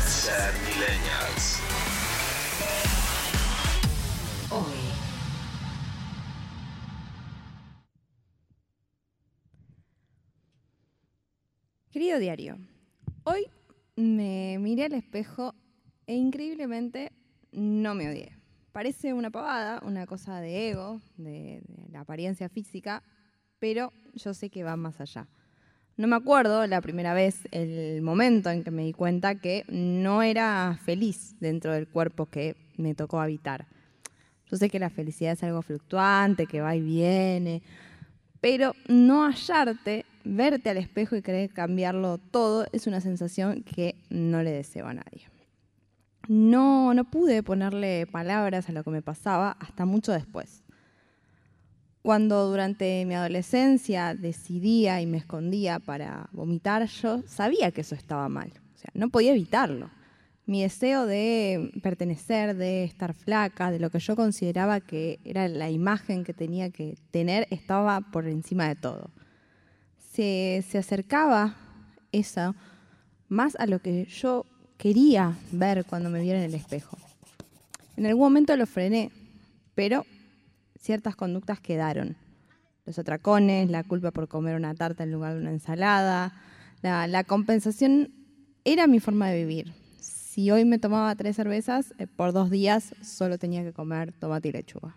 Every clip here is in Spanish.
Ser Millennials. Hoy. Querido diario, hoy me miré al espejo e increíblemente no me odié. Parece una pavada, una cosa de ego, de la apariencia física, pero yo sé que va más allá. No me acuerdo la primera vez, el momento en que me di cuenta que no era feliz dentro del cuerpo que me tocó habitar. Yo sé que la felicidad es algo fluctuante, que va y viene, pero no hallarte, verte al espejo y querer cambiarlo todo es una sensación que no le deseo a nadie. No pude ponerle palabras a lo que me pasaba hasta mucho después. Cuando durante mi adolescencia decidía y me escondía para vomitar, yo sabía que eso estaba mal. O sea, no podía evitarlo. Mi deseo de pertenecer, de estar flaca, de lo que yo consideraba que era la imagen que tenía que tener, estaba por encima de todo. Se acercaba eso más a lo que yo quería ver cuando me viera en el espejo. En algún momento lo frené, pero ciertas conductas quedaron. Los atracones, la culpa por comer una tarta en lugar de una ensalada. La compensación era mi forma de vivir. Si hoy me tomaba 3 cervezas, por 2 días solo tenía que comer tomate y lechuga.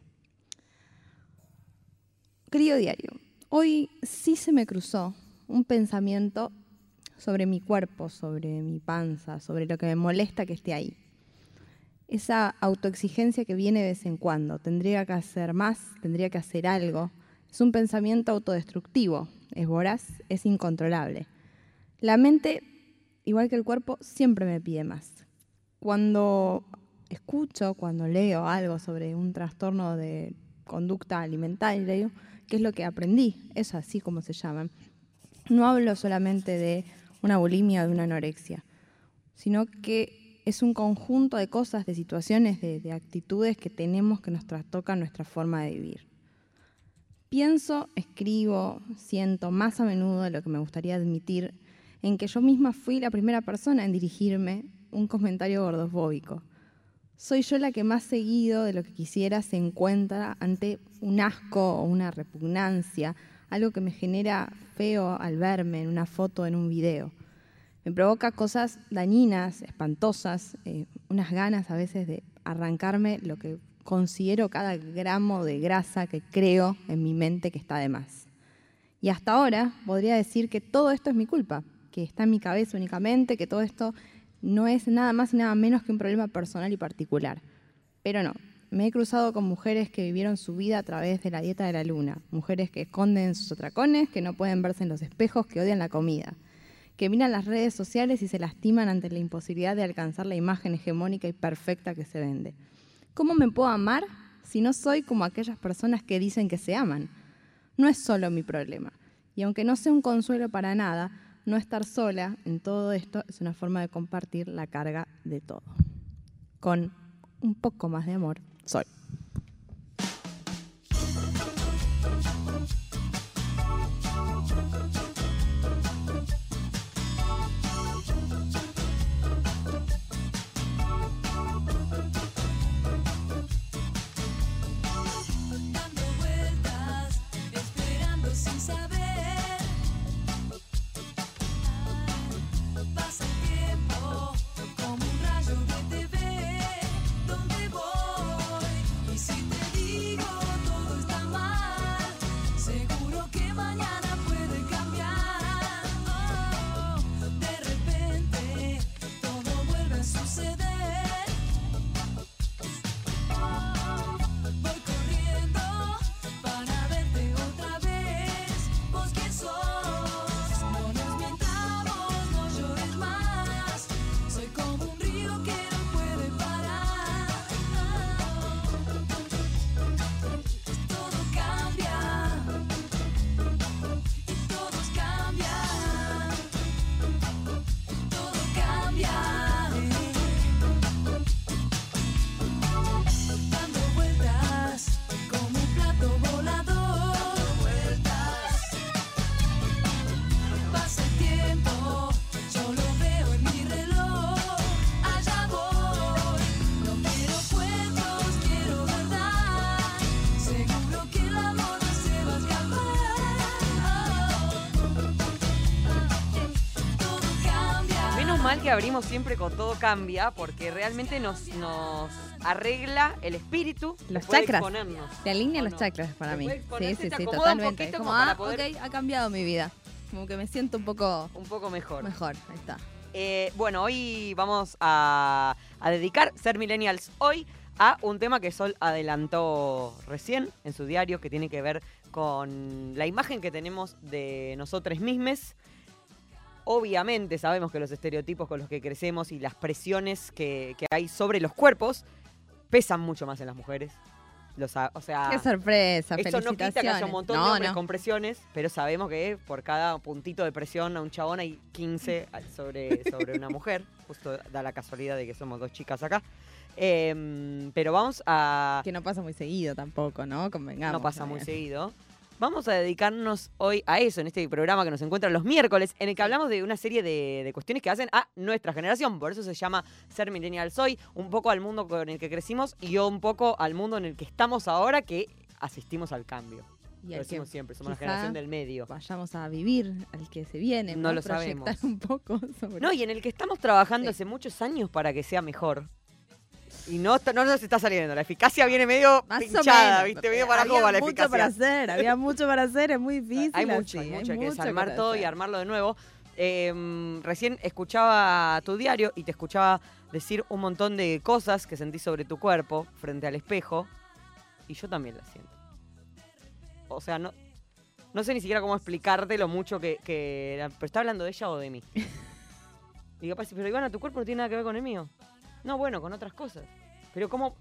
Querido diario, hoy sí se me cruzó un pensamiento sobre mi cuerpo, sobre mi panza, sobre lo que me molesta que esté ahí. Esa autoexigencia que viene de vez en cuando, tendría que hacer más, tendría que hacer algo. Es un pensamiento autodestructivo, es voraz, es incontrolable. La mente, igual que el cuerpo, siempre me pide más. Cuando escucho, cuando leo algo sobre un trastorno de conducta alimentaria, que es lo que aprendí, es así como se llaman, no hablo solamente de una bulimia o de una anorexia, sino que es un conjunto de cosas, de situaciones, de actitudes que tenemos que nos trastocan nuestra forma de vivir. Pienso, escribo, siento más a menudo de lo que me gustaría admitir en que yo misma fui la primera persona en dirigirme un comentario gordofóbico. Soy yo la que más seguido de lo que quisiera se encuentra ante un asco o una repugnancia, algo que me genera feo al verme en una foto, en un video. Me provoca cosas dañinas, espantosas, unas ganas a veces de arrancarme lo que considero cada gramo de grasa que creo en mi mente que está de más. Y hasta ahora podría decir que todo esto es mi culpa, que está en mi cabeza únicamente, que todo esto no es nada más y nada menos que un problema personal y particular. Pero no, me he cruzado con mujeres que vivieron su vida a través de la dieta de la luna, mujeres que esconden sus atracones, que no pueden verse en los espejos, que odian la comida, que miran las redes sociales y se lastiman ante la imposibilidad de alcanzar la imagen hegemónica y perfecta que se vende. ¿Cómo me puedo amar si no soy como aquellas personas que dicen que se aman? No es solo mi problema. Y aunque no sea un consuelo para nada, no estar sola en todo esto es una forma de compartir la carga de todo. Con un poco más de amor, Sol. mal que abrimos siempre con Todo Cambia, porque realmente nos arregla el espíritu. Los después de chakras. exponernos. Te alinea ¿O los no? chakras para mí. Después de Sí, exponerte, sí, te sí, acomoda un totalmente. Es poquito como, como para poder- ok, ha cambiado mi vida. Como que me siento un poco mejor. mejor. Ahí está. Bueno, hoy vamos a dedicar Ser Millennials hoy a un tema que Sol adelantó recién en su diario, que tiene que ver con la imagen que tenemos de nosotros mismos. Obviamente sabemos que los estereotipos con los que crecemos y las presiones que hay sobre los cuerpos pesan mucho más en las mujeres. O sea, Qué sorpresa, esto no quita que haya un montón de hombres no. con presiones, pero sabemos que por cada puntito de presión a un chabón hay 15 sobre una mujer. Justo da la casualidad de que somos 2 chicas acá. Pero vamos a... Que no pasa muy seguido tampoco, ¿no? Convengamos. No pasa también. muy seguido. Vamos a dedicarnos hoy a eso, en este programa que nos encuentra los miércoles, en el que hablamos de una serie de cuestiones que hacen a nuestra generación. Por eso se llama Ser Millennials hoy, un poco al mundo con el que crecimos y un poco al mundo en el que estamos ahora, que asistimos al cambio. Y Lo al decimos que siempre, somos la quizá generación del medio. vayamos a vivir al que se viene. No lo Proyectar sabemos. un poco sobre... No, y en el que estamos trabajando Sí. hace muchos años para que sea mejor. Y no nos está saliendo. La eficacia viene medio Más pinchada, o menos. ¿viste? Medio para Había joven la mucho eficacia. para hacer, había mucho para hacer, es muy difícil. Hay mucho, así, hay que mucho desarmar para todo y hacer. armarlo de nuevo. Recién escuchaba tu diario y te escuchaba decir un montón de cosas que sentís sobre tu cuerpo frente al espejo. Y yo también las siento. O sea, no sé ni siquiera cómo explicarte lo mucho que pero ¿está hablando de ella o de mí? Y capaz, pero Ivana, tu cuerpo no tiene nada que ver con el mío. No, bueno, con otras cosas. Pero cómo...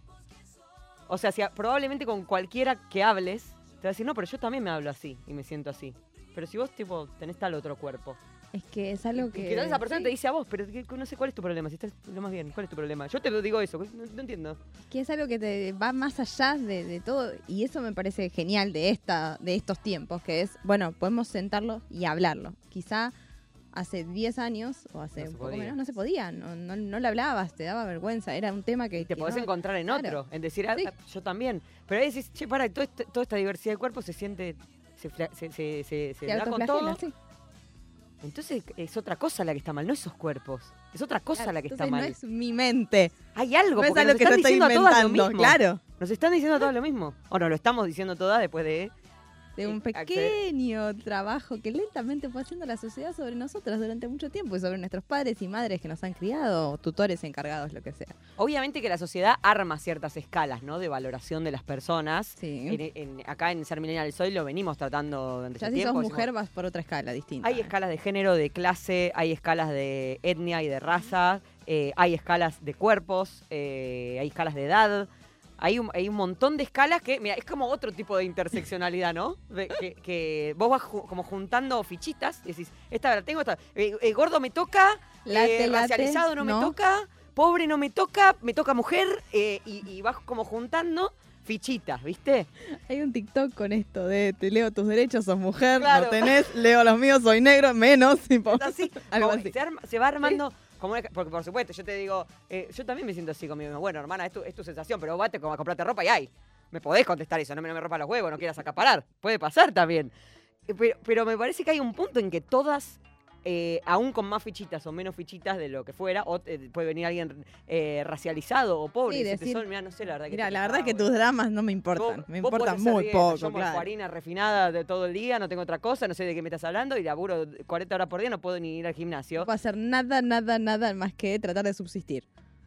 O sea, probablemente con cualquiera que hables, te va a decir, no, pero yo también me hablo así y me siento así. Pero si vos, tipo, tenés tal otro cuerpo. Es que es algo que... Y que tal vez esa persona sí, te dice a vos, pero no sé cuál es tu problema. Si estás lo más bien, ¿cuál es tu problema? Yo te lo digo eso, no entiendo. que es algo que te va más allá de todo. Y eso me parece genial de estos tiempos, que es, bueno, podemos sentarlo y hablarlo. Quizá hace 10 años o hace No se un poco podía. menos no se podía, no lo hablabas, te daba vergüenza, era un tema que... Y te que podés no- encontrar en claro. otro, en decir, Sí. yo también. Pero ahí decís, che, para, toda esta diversidad de cuerpos se siente, se te da con autoflagela, todo. sí. Entonces es otra cosa la que está mal, no esos cuerpos. Es otra cosa Claro, la que está entonces mal. No es mi mente, Hay algo, no es porque algo nos que yo están estoy diciendo a todas lo inventando, mismo. claro. Nos están diciendo a todas lo mismo. O nos lo estamos diciendo todas después de... De un pequeño trabajo que lentamente fue haciendo la sociedad sobre nosotras durante mucho tiempo y sobre nuestros padres y madres que nos han criado, o tutores encargados, lo que sea. Obviamente que la sociedad arma ciertas escalas, ¿no? De valoración de las personas. Sí. Acá en Ser Millennials hoy lo venimos tratando durante Ya ese si sos tiempo. mujer vas por otra escala distinta. Hay escalas de género, de clase, hay escalas de etnia y de raza, hay escalas de cuerpos, hay escalas de edad. Hay un montón de escalas que, mira, es como otro tipo de interseccionalidad, ¿no? Que vos vas como juntando fichitas y decís, esta la tengo, esta. Gordo me toca, Late, racializado no me toca, pobre no me toca mujer, y vas como juntando fichitas, ¿viste? Hay un TikTok con esto de te leo tus derechos, sos mujer, Claro. no tenés, leo los míos, soy negro, menos. Tipo, Así, algo como así. se va armando... Porque por supuesto, yo te digo, yo también me siento así conmigo. Bueno, hermana, es tu sensación, pero vate como a comprarte ropa y hay. Me podés contestar eso, no me rompa los huevos, no quieras acaparar. Puede pasar también. Pero me parece que hay un punto en que todas, aún con más fichitas o menos fichitas de lo que fuera, o puede venir alguien racializado o pobre Sí, y decirte, decir, Sol, mirá, no sé, la verdad que... Mira, la verdad es que tus dramas no me importan, me Vos importan podés hacer muy bien, poco, yo claro. harina refinada de todo el día, no tengo otra cosa, no sé de qué me estás hablando y laburo 40 horas por día, no puedo ni ir al gimnasio. No puedo hacer nada más que tratar de subsistir.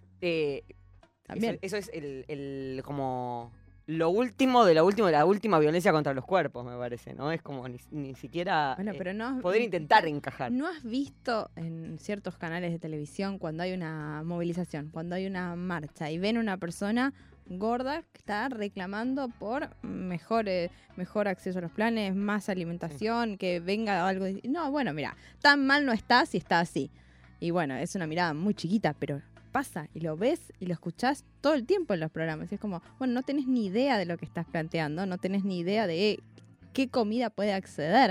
También. Eso es como lo último de la última violencia contra los cuerpos, me parece, ¿no? Es como ni siquiera Bueno, pero no, poder intentar encajar. ¿No has visto en ciertos canales de televisión cuando hay una movilización, cuando hay una marcha y ven una persona gorda que está reclamando por mejor acceso a los planes, más alimentación, que venga algo? No, bueno, mira, tan mal no está si está así. Y bueno, es una mirada muy chiquita, pero pasa y lo ves y lo escuchás todo el tiempo en los programas. Y es como, bueno, no tenés ni idea de lo que estás planteando, no tenés ni idea de qué comida puede acceder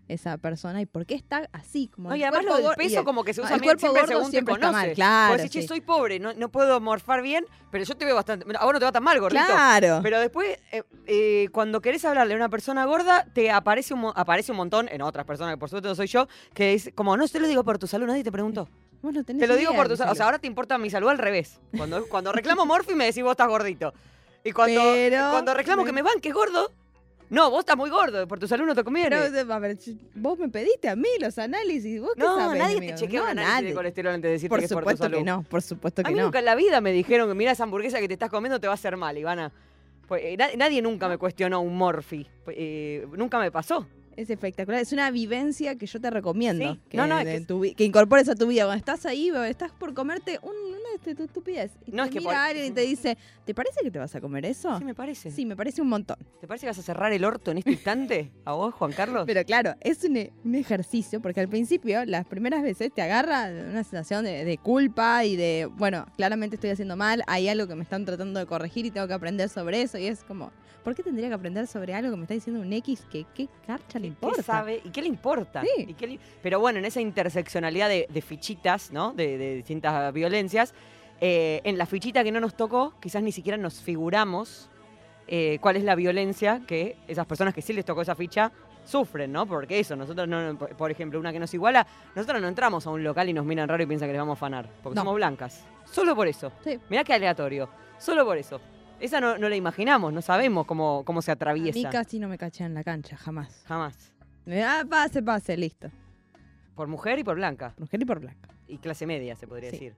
esa persona y por qué está así. Como No, y el además cuerpo lo del gordo- peso y- como que se no, usa el cuerpo siempre gordo según te siempre está conoces. mal, claro. Porque si sí. soy pobre, no puedo morfar bien, pero yo te veo bastante... A vos no te va tan mal, gordito. Claro. Pero después, cuando querés hablarle a una persona gorda, te aparece un montón, en otras personas, que por suerte no soy yo, que es como, no te lo digo por tu salud, nadie te preguntó. Vos no tenés Te lo digo idea por tu de salud. O sea, ahora te importa mi salud al revés. Cuando reclamo Morphy me decís vos estás gordito. Y cuando reclamo que me banques gordo, no, vos estás muy gordo, por tu salud no te conviene. Pero, a ver, vos me pediste a mí los análisis, vos qué No, sabés, nadie amigo? te chequea No, un análisis nadie. de colesterol antes de decirte Por que es por tu supuesto salud. que no, por supuesto A que mí no. nunca en la vida me dijeron que mira esa hamburguesa que te estás comiendo te va a hacer mal, Ivana. Pues, nadie nunca me cuestionó un Morphy. Nunca me pasó. Es espectacular, es una vivencia que yo te recomiendo Sí. que, No, no, es que incorpores a tu vida. Cuando estás ahí, estás por comerte una estupidez. Y No, te es que mira por- alguien y te dice, ¿te parece que te vas a comer eso? Sí, me parece. Sí, me parece un montón. ¿Te parece que vas a cerrar el orto en este instante? ¿A vos, Juan Carlos? Pero claro, es un ejercicio, porque al principio, las primeras veces, te agarra una sensación de culpa y de, bueno, claramente estoy haciendo mal, hay algo que me están tratando de corregir y tengo que aprender sobre eso. Y es como, ¿por qué tendría que aprender sobre algo que me está diciendo un X que qué carcha le importa? ¿Qué sabe? ¿Y qué le importa? Sí. ¿Y qué Pero bueno, en esa interseccionalidad de fichitas, ¿no? De distintas violencias, en la fichita que no nos tocó, quizás ni siquiera nos figuramos cuál es la violencia que esas personas que sí les tocó esa ficha sufren, ¿no? Porque eso, nosotros no, por ejemplo, una que nos iguala, nosotros no entramos a un local y nos miran raro y piensan que les vamos a afanar, porque No. somos blancas. Solo por eso. Sí. Mirá qué aleatorio. Solo por eso. Esa no la imaginamos, no sabemos cómo se A atraviesa. mí casi no me cachean la cancha, jamás. Jamás. Pase, listo. Por mujer y por blanca. Por mujer y por blanca. Y clase media, se podría Sí. decir.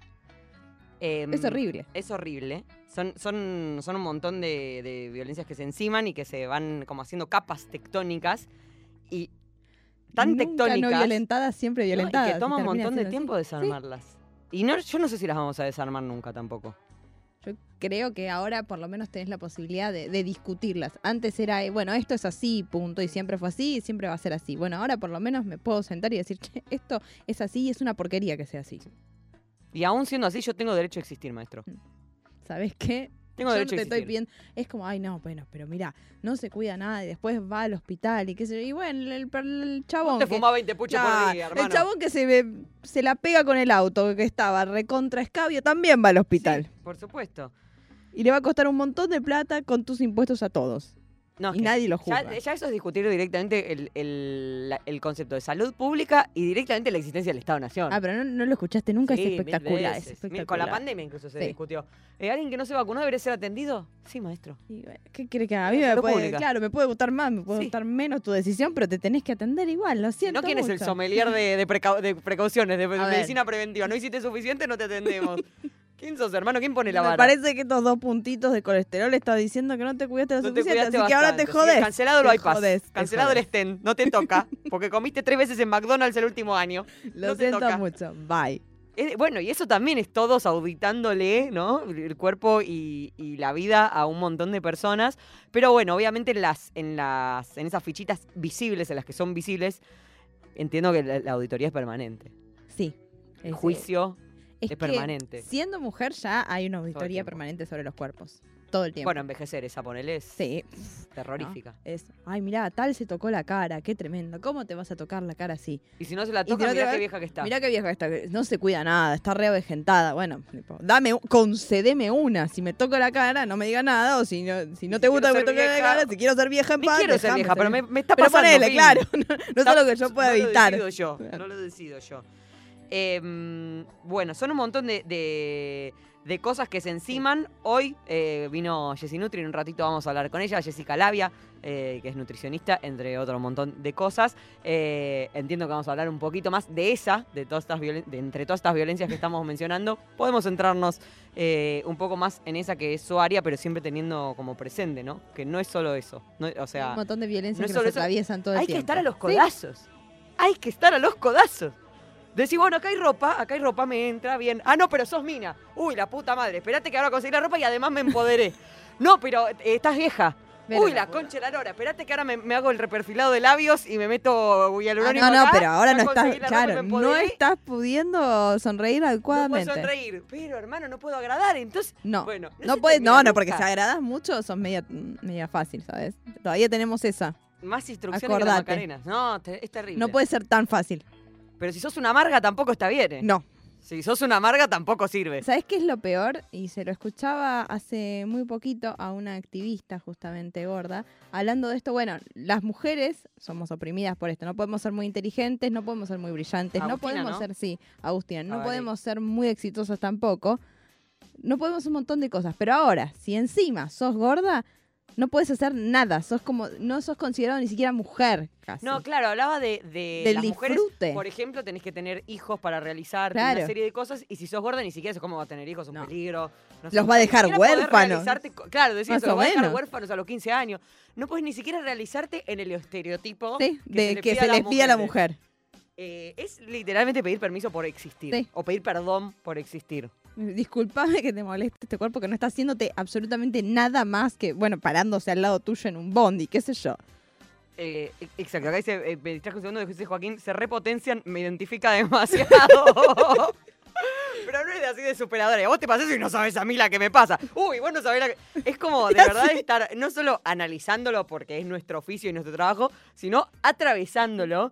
Es horrible. Es horrible. Son un montón de violencias que se enciman y que se van como haciendo capas tectónicas. Y tan Nunca tectónicas. no violentadas, siempre ¿no? violentadas. Y que toma un termina montón de siendo tiempo así. desarmarlas. Y no, yo no sé si las vamos a desarmar nunca tampoco. Yo creo que ahora por lo menos tenés la posibilidad de discutirlas. Antes era, bueno, esto es así, punto, y siempre fue así, y siempre va a ser así. Bueno, ahora por lo menos me puedo sentar y decir, che, esto es así y es una porquería que sea así. Y aún siendo así, yo tengo derecho a existir, maestro. ¿Sabés qué? Tengo Yo no derecho te a estoy existir. pidiendo, es como, ay no, bueno, pero mira, no se cuida nada y después va al hospital y qué sé yo. Y bueno, el chabón. Te que- fumás 20 puchos Claro, por día, hermano. el chabón que se la pega con el auto, que estaba recontra escabio, también va al hospital. Sí, por supuesto. Y le va a costar un montón de plata con tus impuestos a todos. No, es Y que nadie lo ya, juzga. ya eso es discutir directamente el concepto de salud pública y directamente la existencia del Estado-Nación. Ah, pero no lo escuchaste nunca, Sí, es mil espectacular, veces. es espectacular. Con la pandemia incluso se Sí. discutió. ¿Alguien que no se vacunó debería ser atendido? Sí, maestro. Y, bueno, ¿qué quiere que haga? A mí La me salud puede, pública. claro, me puede gustar más, me puede Sí. gustar menos tu decisión, pero te tenés que atender igual, lo siento ¿No quién es el mucho. sommelier de precauciones, de ver. medicina preventiva? ¿No hiciste suficiente? No te atendemos. ¿Quién sos, hermano? ¿Quién pone la Me vara? parece que estos 2 puntitos de colesterol estás diciendo que no te cuidaste lo No te suficiente, cuidaste así que ahora te bastante. Sí, jodés. cancelado el Te bypass. jodés, te Cancelado el jodés. stent. No te toca. Porque comiste 3 veces en McDonald's el último año. Lo no te siento toca. mucho, bye. Bueno, y eso también es todos auditándole, ¿no? El cuerpo y la vida a un montón de personas. Pero bueno, obviamente en esas fichitas visibles, en las que son visibles, entiendo que la auditoría es permanente. Sí. El juicio es que permanente. Siendo mujer ya hay una auditoría tiempo. permanente sobre los cuerpos. Todo el tiempo. Bueno, envejecer, esa ponele es Sí. terrorífica. ¿no? Es, ay, mirá, tal se tocó la cara, qué tremendo. ¿Cómo te vas a tocar la cara así? Y si no se la Y toca, si no te mirá va- qué vieja que está. Mirá qué vieja está, que no se cuida nada, está re avejentada. Bueno, tipo, concedeme una. Si me toco la cara, no me diga nada. O si no te gusta que me quiero ser toque la vieja, cara, si quiero ser vieja en Ni paz, quiero ser dejame vieja, pero me está Pero pasando. ponele, fin. claro. No es algo que yo pueda evitar. No lo decido yo. No lo decido yo. Bueno, son un montón de cosas que se enciman. Hoy vino Jessie Nutri, en un ratito vamos a hablar con ella, Jessica Labia, que es nutricionista, entre otro montón de cosas. Entiendo que vamos a hablar un poquito más de entre todas estas violencias que estamos mencionando. Podemos centrarnos un poco más en esa que es su área, pero siempre teniendo como presente, ¿no? Que no es solo eso. No, o sea, un montón de violencia no es que solo nos eso. atraviesan todo el hay tiempo. que estar a los Sí. codazos. Hay que estar a los codazos. Decís, bueno, acá hay ropa, me entra bien. Ah, no, pero sos mina. Uy, la puta madre, esperate que ahora conseguí la ropa y además me empoderé. No, pero estás vieja. Pero Uy, la concha de la lora, esperate que ahora me hago el reperfilado de labios y me meto hialurónico no, acá, pero ahora ya no estás, conseguí la ropa y me claro, no empoderé. estás pudiendo sonreír No adecuadamente. puedo sonreír, pero hermano, no puedo agradar, entonces... No, Bueno, no se puedes, termina no, porque nunca. si agradas mucho sos media fácil, ¿sabes? Todavía tenemos esa. Más instrucciones que la Acordate. Macarena. No, es terrible. No puede ser tan fácil. Pero si sos una amarga tampoco está bien. No. Si sos una amarga tampoco sirve. ¿Sabés qué es lo peor? Y se lo escuchaba hace muy poquito a una activista justamente gorda, hablando de esto. Bueno, las mujeres somos oprimidas por esto. No podemos ser muy inteligentes, no podemos ser muy brillantes, no Agustina, podemos ¿no? ser, sí, Agustina, no vale. podemos ser muy exitosos tampoco. No podemos un montón de cosas. Pero ahora, si encima sos gorda, no puedes hacer nada. No sos considerado ni siquiera mujer, casi. No, claro, hablaba de Del las mujeres, disfrute. por ejemplo, tenés que tener hijos para realizar Claro. una serie de cosas, y si sos gorda ni siquiera cómo va a tener hijos, es un No. peligro. No sé, Los va a ni dejar siquiera podés huérfanos. realizarte claro, decís Más eso, los o va a dejar menos. huérfanos a los 15 años. No puedes ni siquiera realizarte en el estereotipo Sí, de que pide se a las les pide a la mujeres. mujer. Es literalmente pedir permiso por existir. Sí. O pedir perdón por existir. Disculpame que te moleste este cuerpo que no está haciéndote absolutamente nada más que, bueno, parándose al lado tuyo en un bondi, qué sé yo. Exacto, acá dice, me distrajo un segundo de José Joaquín, se repotencian, me identifica demasiado. Pero no es así de superadora. Y a vos te pasás y no sabes a mí la que me pasa. Uy, vos no sabés la que... Es como de verdad estar no solo analizándolo porque es nuestro oficio y nuestro trabajo, sino atravesándolo.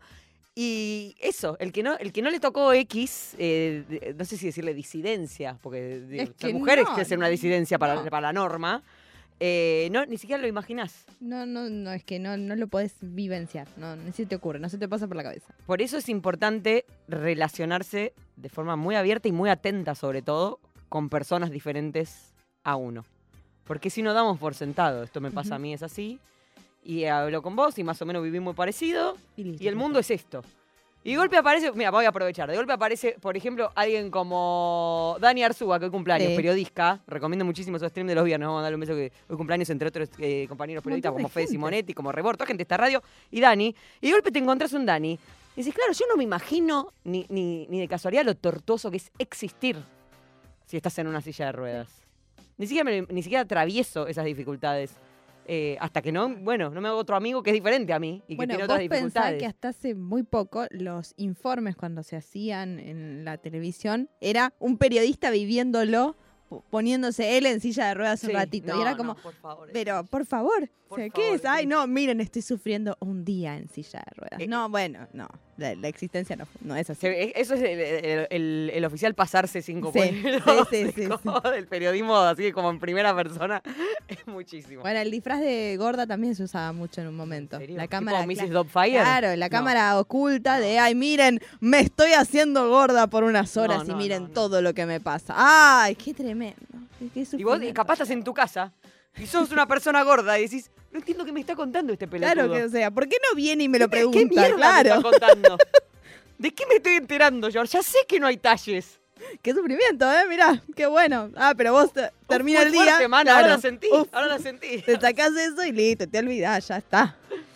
Y eso, el que no le tocó X, no sé si decirle disidencia, porque digo, Es ser que mujer no, es ser una disidencia para no. la norma. No, ni siquiera lo imaginás. No, es que no lo podés vivenciar, no, ni se te ocurre, no se te pasa por la cabeza. Por eso es importante relacionarse de forma muy abierta y muy atenta, sobre todo, con personas diferentes a uno. Porque si no damos por sentado, esto me pasa a mí, es así, y hablo con vos y más o menos vivimos muy parecido, listo, y el mundo es esto. Y de golpe aparece, mira, voy a aprovechar, de golpe aparece, por ejemplo, alguien como Dani Arzúa, que hoy cumpleaños, Sí. periodista, recomiendo muchísimo su stream de los viernes, vamos a darle un beso que hoy cumpleaños, entre otros compañeros Un periodistas montón de como Fede gente. Simonetti, como Rebor, toda gente de esta radio, y Dani, y de golpe te encontrás un Dani, y dices, claro, yo no me imagino ni de casualidad lo tortuoso que es existir si estás en una silla de ruedas. Ni siquiera atravieso esas dificultades. Hasta que no me hago otro amigo que es diferente a mí y que Bueno, tiene vos otras pensás dificultades. que hasta hace muy poco los informes cuando se hacían en la televisión era un periodista viviéndolo, poniéndose él en silla de ruedas un Sí, ratito. no, y era no, como, por favor, pero por favor, Por o sea, favor, ¿qué es? Ay, sí. no, miren, estoy sufriendo un día en silla de ruedas. No, bueno, no, la existencia no es así. Eso es el oficial pasarse 5 Sí, pueblos sí, del periodismo, así como en primera persona, es muchísimo. Bueno, el disfraz de gorda también se usaba mucho en un momento. ¿En serio? La ¿Tipo cámara, Mrs. Doubtfire? claro, la No. cámara oculta de, ay, miren, me estoy haciendo gorda por unas horas No, y miren no, no. todo lo que me pasa. Ay, qué tremendo. Qué Y vos sufrimiento. capaz estás en tu casa y sos una persona gorda y decís, no entiendo qué me está contando este pelotudo. Claro que, o sea, ¿por qué no viene y me lo ¿Qué pregunta? mierda Claro. me está contando? ¿De qué me estoy enterando, George? Ya sé que no hay talles. Qué sufrimiento, mirá, qué bueno. Ah, pero vos termina Fue el día. fuerte, mano, claro. ahora la sentí, Uf, ahora la sentí. te sacás eso y listo, te olvidás, ya está.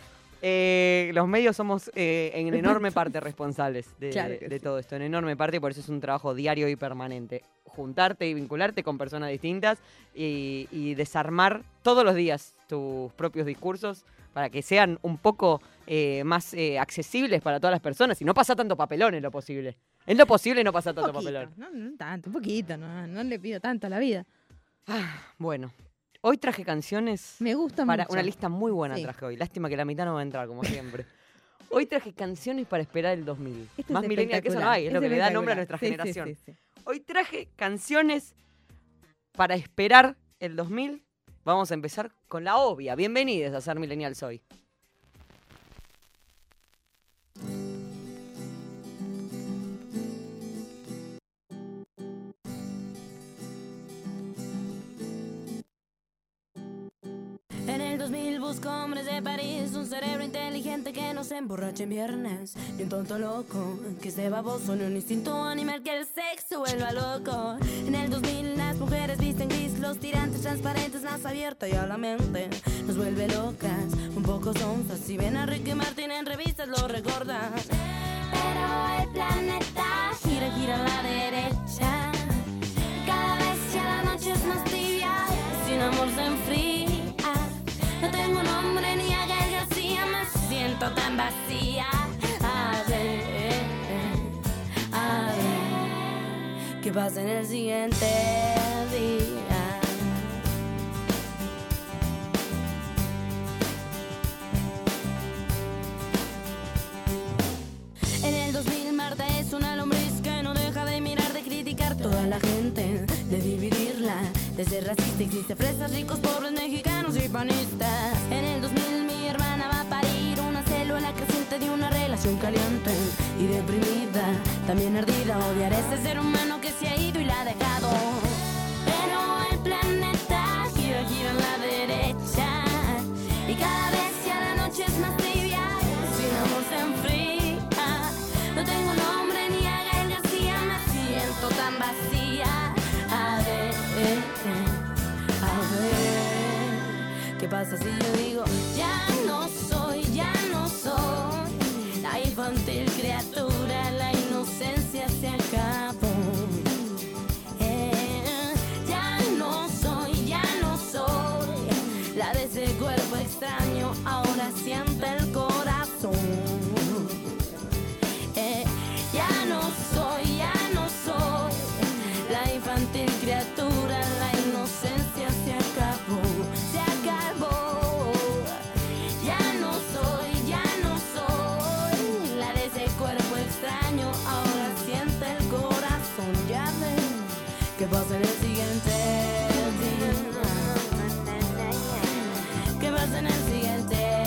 Los medios somos en enorme parte responsables Claro que de sí. todo esto, en enorme parte, y por eso es un trabajo diario y permanente. Juntarte y vincularte con personas distintas y desarmar todos los días tus propios discursos para que sean un poco más accesibles para todas las personas y no pasa tanto papelón en lo posible. En lo posible no pasa tanto Poquito, papelón. no tanto, un poquito, no le pido tanto a la vida. Bueno, hoy traje canciones Me gusta para mucho. una lista muy buena Sí. traje hoy. Lástima que la mitad no va a entrar, como siempre. Hoy traje canciones para esperar el 2000. Esto Más es millennial que eso no espectacular, hay, es lo que le da nombre a nuestra espectacular. generación. Sí. Hoy traje canciones para esperar el 2000. Vamos a empezar con la obvia. Bienvenidos a Ser Millennial Soy. En el 2000 busco hombres de París, un cerebro inteligente que no se emborrache en viernes, ni un tonto loco que esté baboso, ni un instinto animal que el sexo vuelva loco. En el 2000 las mujeres visten gris, los tirantes transparentes, más abierta y a la mente nos vuelve locas, un poco sonzas. Si ven a Ricky Martin en revistas lo recordan, pero el planeta gira, gira a la derecha. Cada vez ya la noche es más tibia, sin amor se enfría. No tengo nombre ni a Gael García, me siento tan vacía. A ver, ¿qué pasa en el siguiente día? a la gente, de dividirla, de ser racista. Existe fresas, ricos, pobres, mexicanos y panistas. En el 2000 mi hermana va a parir una célula creciente de una relación caliente y deprimida, también ardida. Odiar a ese ser humano que se ha ido y la ha dejado. Pero el planeta gira, gira a la derecha y cada vez ya la noche es más trivial. Sin amor se enfría. No tengo nombre ni a Gael García, me siento tan vacía. A ver, ¿qué pasa si yo digo ya no soy la infantil criatura, la inocencia se acabó? Ya no soy la de ese cuerpo extraño, ahora siente el corazón. Ya no soy la infantil criatura, la inocencia se acabó. Ya no soy la de ese cuerpo extraño, ahora siente el corazón. Ya ven, ¿qué pasa en el siguiente día? ¿Qué pasa en el siguiente día?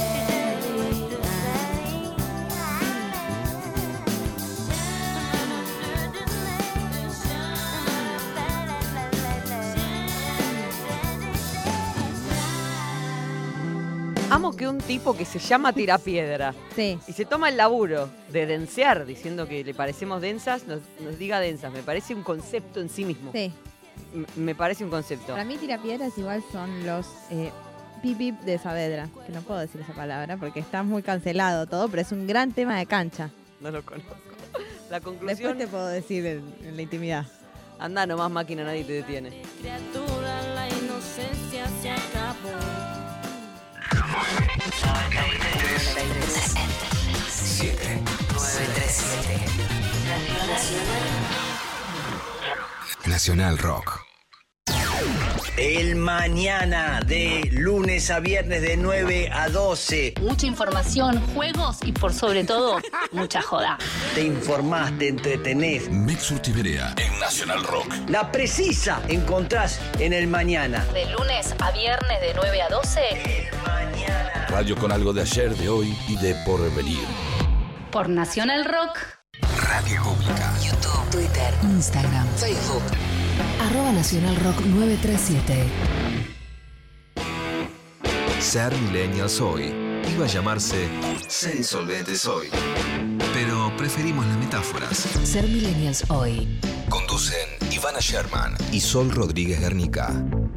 Amo que un tipo que se llama Tirapiedra Sí. y se toma el laburo de densear, diciendo que le parecemos densas, nos diga densas. Me parece un concepto en sí mismo. Sí. Me parece un concepto. Para mí tirapiedras igual son los pip pip de Saavedra, que no puedo decir esa palabra porque está muy cancelado todo, pero es un gran tema de cancha. No lo conozco. La Después conclusión, te puedo decir en la intimidad. anda nomás máquina, nadie te detiene. Criatura, la inocencia se acabó. 737 Nacional Rock. El mañana de lunes a viernes de 9 a 12. Mucha información, juegos y por sobre todo, mucha joda. Te informás, te entretenés. Mex Urtiberea en Nacional Rock. La precisa encontrás en el mañana. De lunes a viernes de 9 a 12. El mañana. Radio con algo de ayer, de hoy y de porvenir. Por Nacional Rock. Radio Pública. YouTube, Twitter, Instagram, Facebook. @Nacional Rock 937. Ser millennials hoy iba a llamarse Ser insolventes hoy, pero preferimos las metáforas. Ser millennials hoy. Conducen Ivana Sherman y Sol Rodríguez Guernica.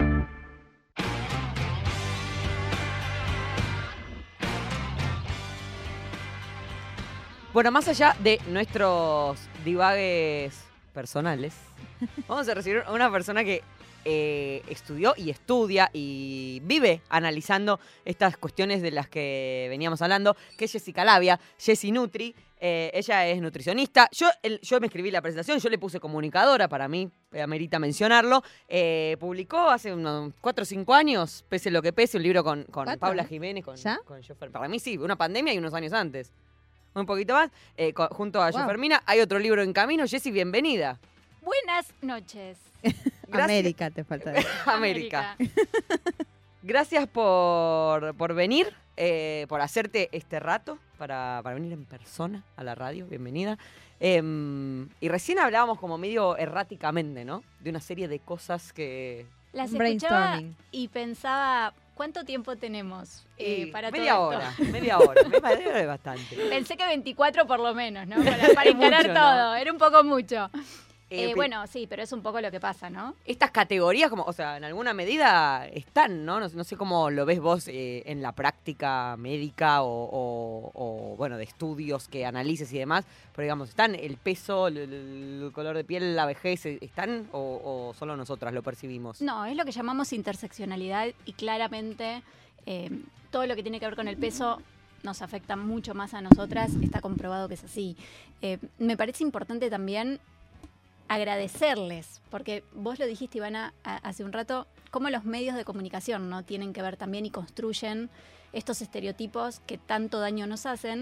Bueno, más allá de nuestros divagues personales, vamos a recibir a una persona que estudió y estudia y vive analizando estas cuestiones de las que veníamos hablando, que es Jessica Labia, Jessie Nutri. Ella es nutricionista. Yo me escribí la presentación, yo le puse comunicadora, para mí, amerita mencionarlo. Publicó hace unos 4 o 5 años, Pese lo que pese, un libro con Paula Jiménez, con Jofer. Para mí sí, una pandemia y unos años antes. Un poquito más, junto a Jofermina. Hay otro libro en camino. Jessie, bienvenida. Buenas noches. América te falta decir. América. Gracias por venir, por hacerte este rato, para venir en persona a la radio. Bienvenida. Y recién hablábamos como medio erráticamente, ¿no? De una serie de cosas que... Las Brainstorming. escuchaba y pensaba, ¿cuánto tiempo tenemos para media todo hora, esto? media hora. Me parece bastante. Pensé que 24 por lo menos, ¿no? Para Es encarar mucho, todo. ¿no? Era un poco mucho. Pi- Bueno, sí, pero es un poco lo que pasa, ¿no? Estas categorías, como, o sea, en alguna medida están, ¿no? No sé cómo lo ves vos en la práctica médica o, bueno, de estudios que analices y demás, pero digamos, ¿están el peso, el color de piel, la vejez, están o solo nosotras lo percibimos? No, es lo que llamamos interseccionalidad y claramente todo lo que tiene que ver con el peso nos afecta mucho más a nosotras, está comprobado que es así. Me parece importante también agradecerles, porque vos lo dijiste, Ivana, hace un rato, cómo los medios de comunicación no tienen que ver también y construyen estos estereotipos que tanto daño nos hacen.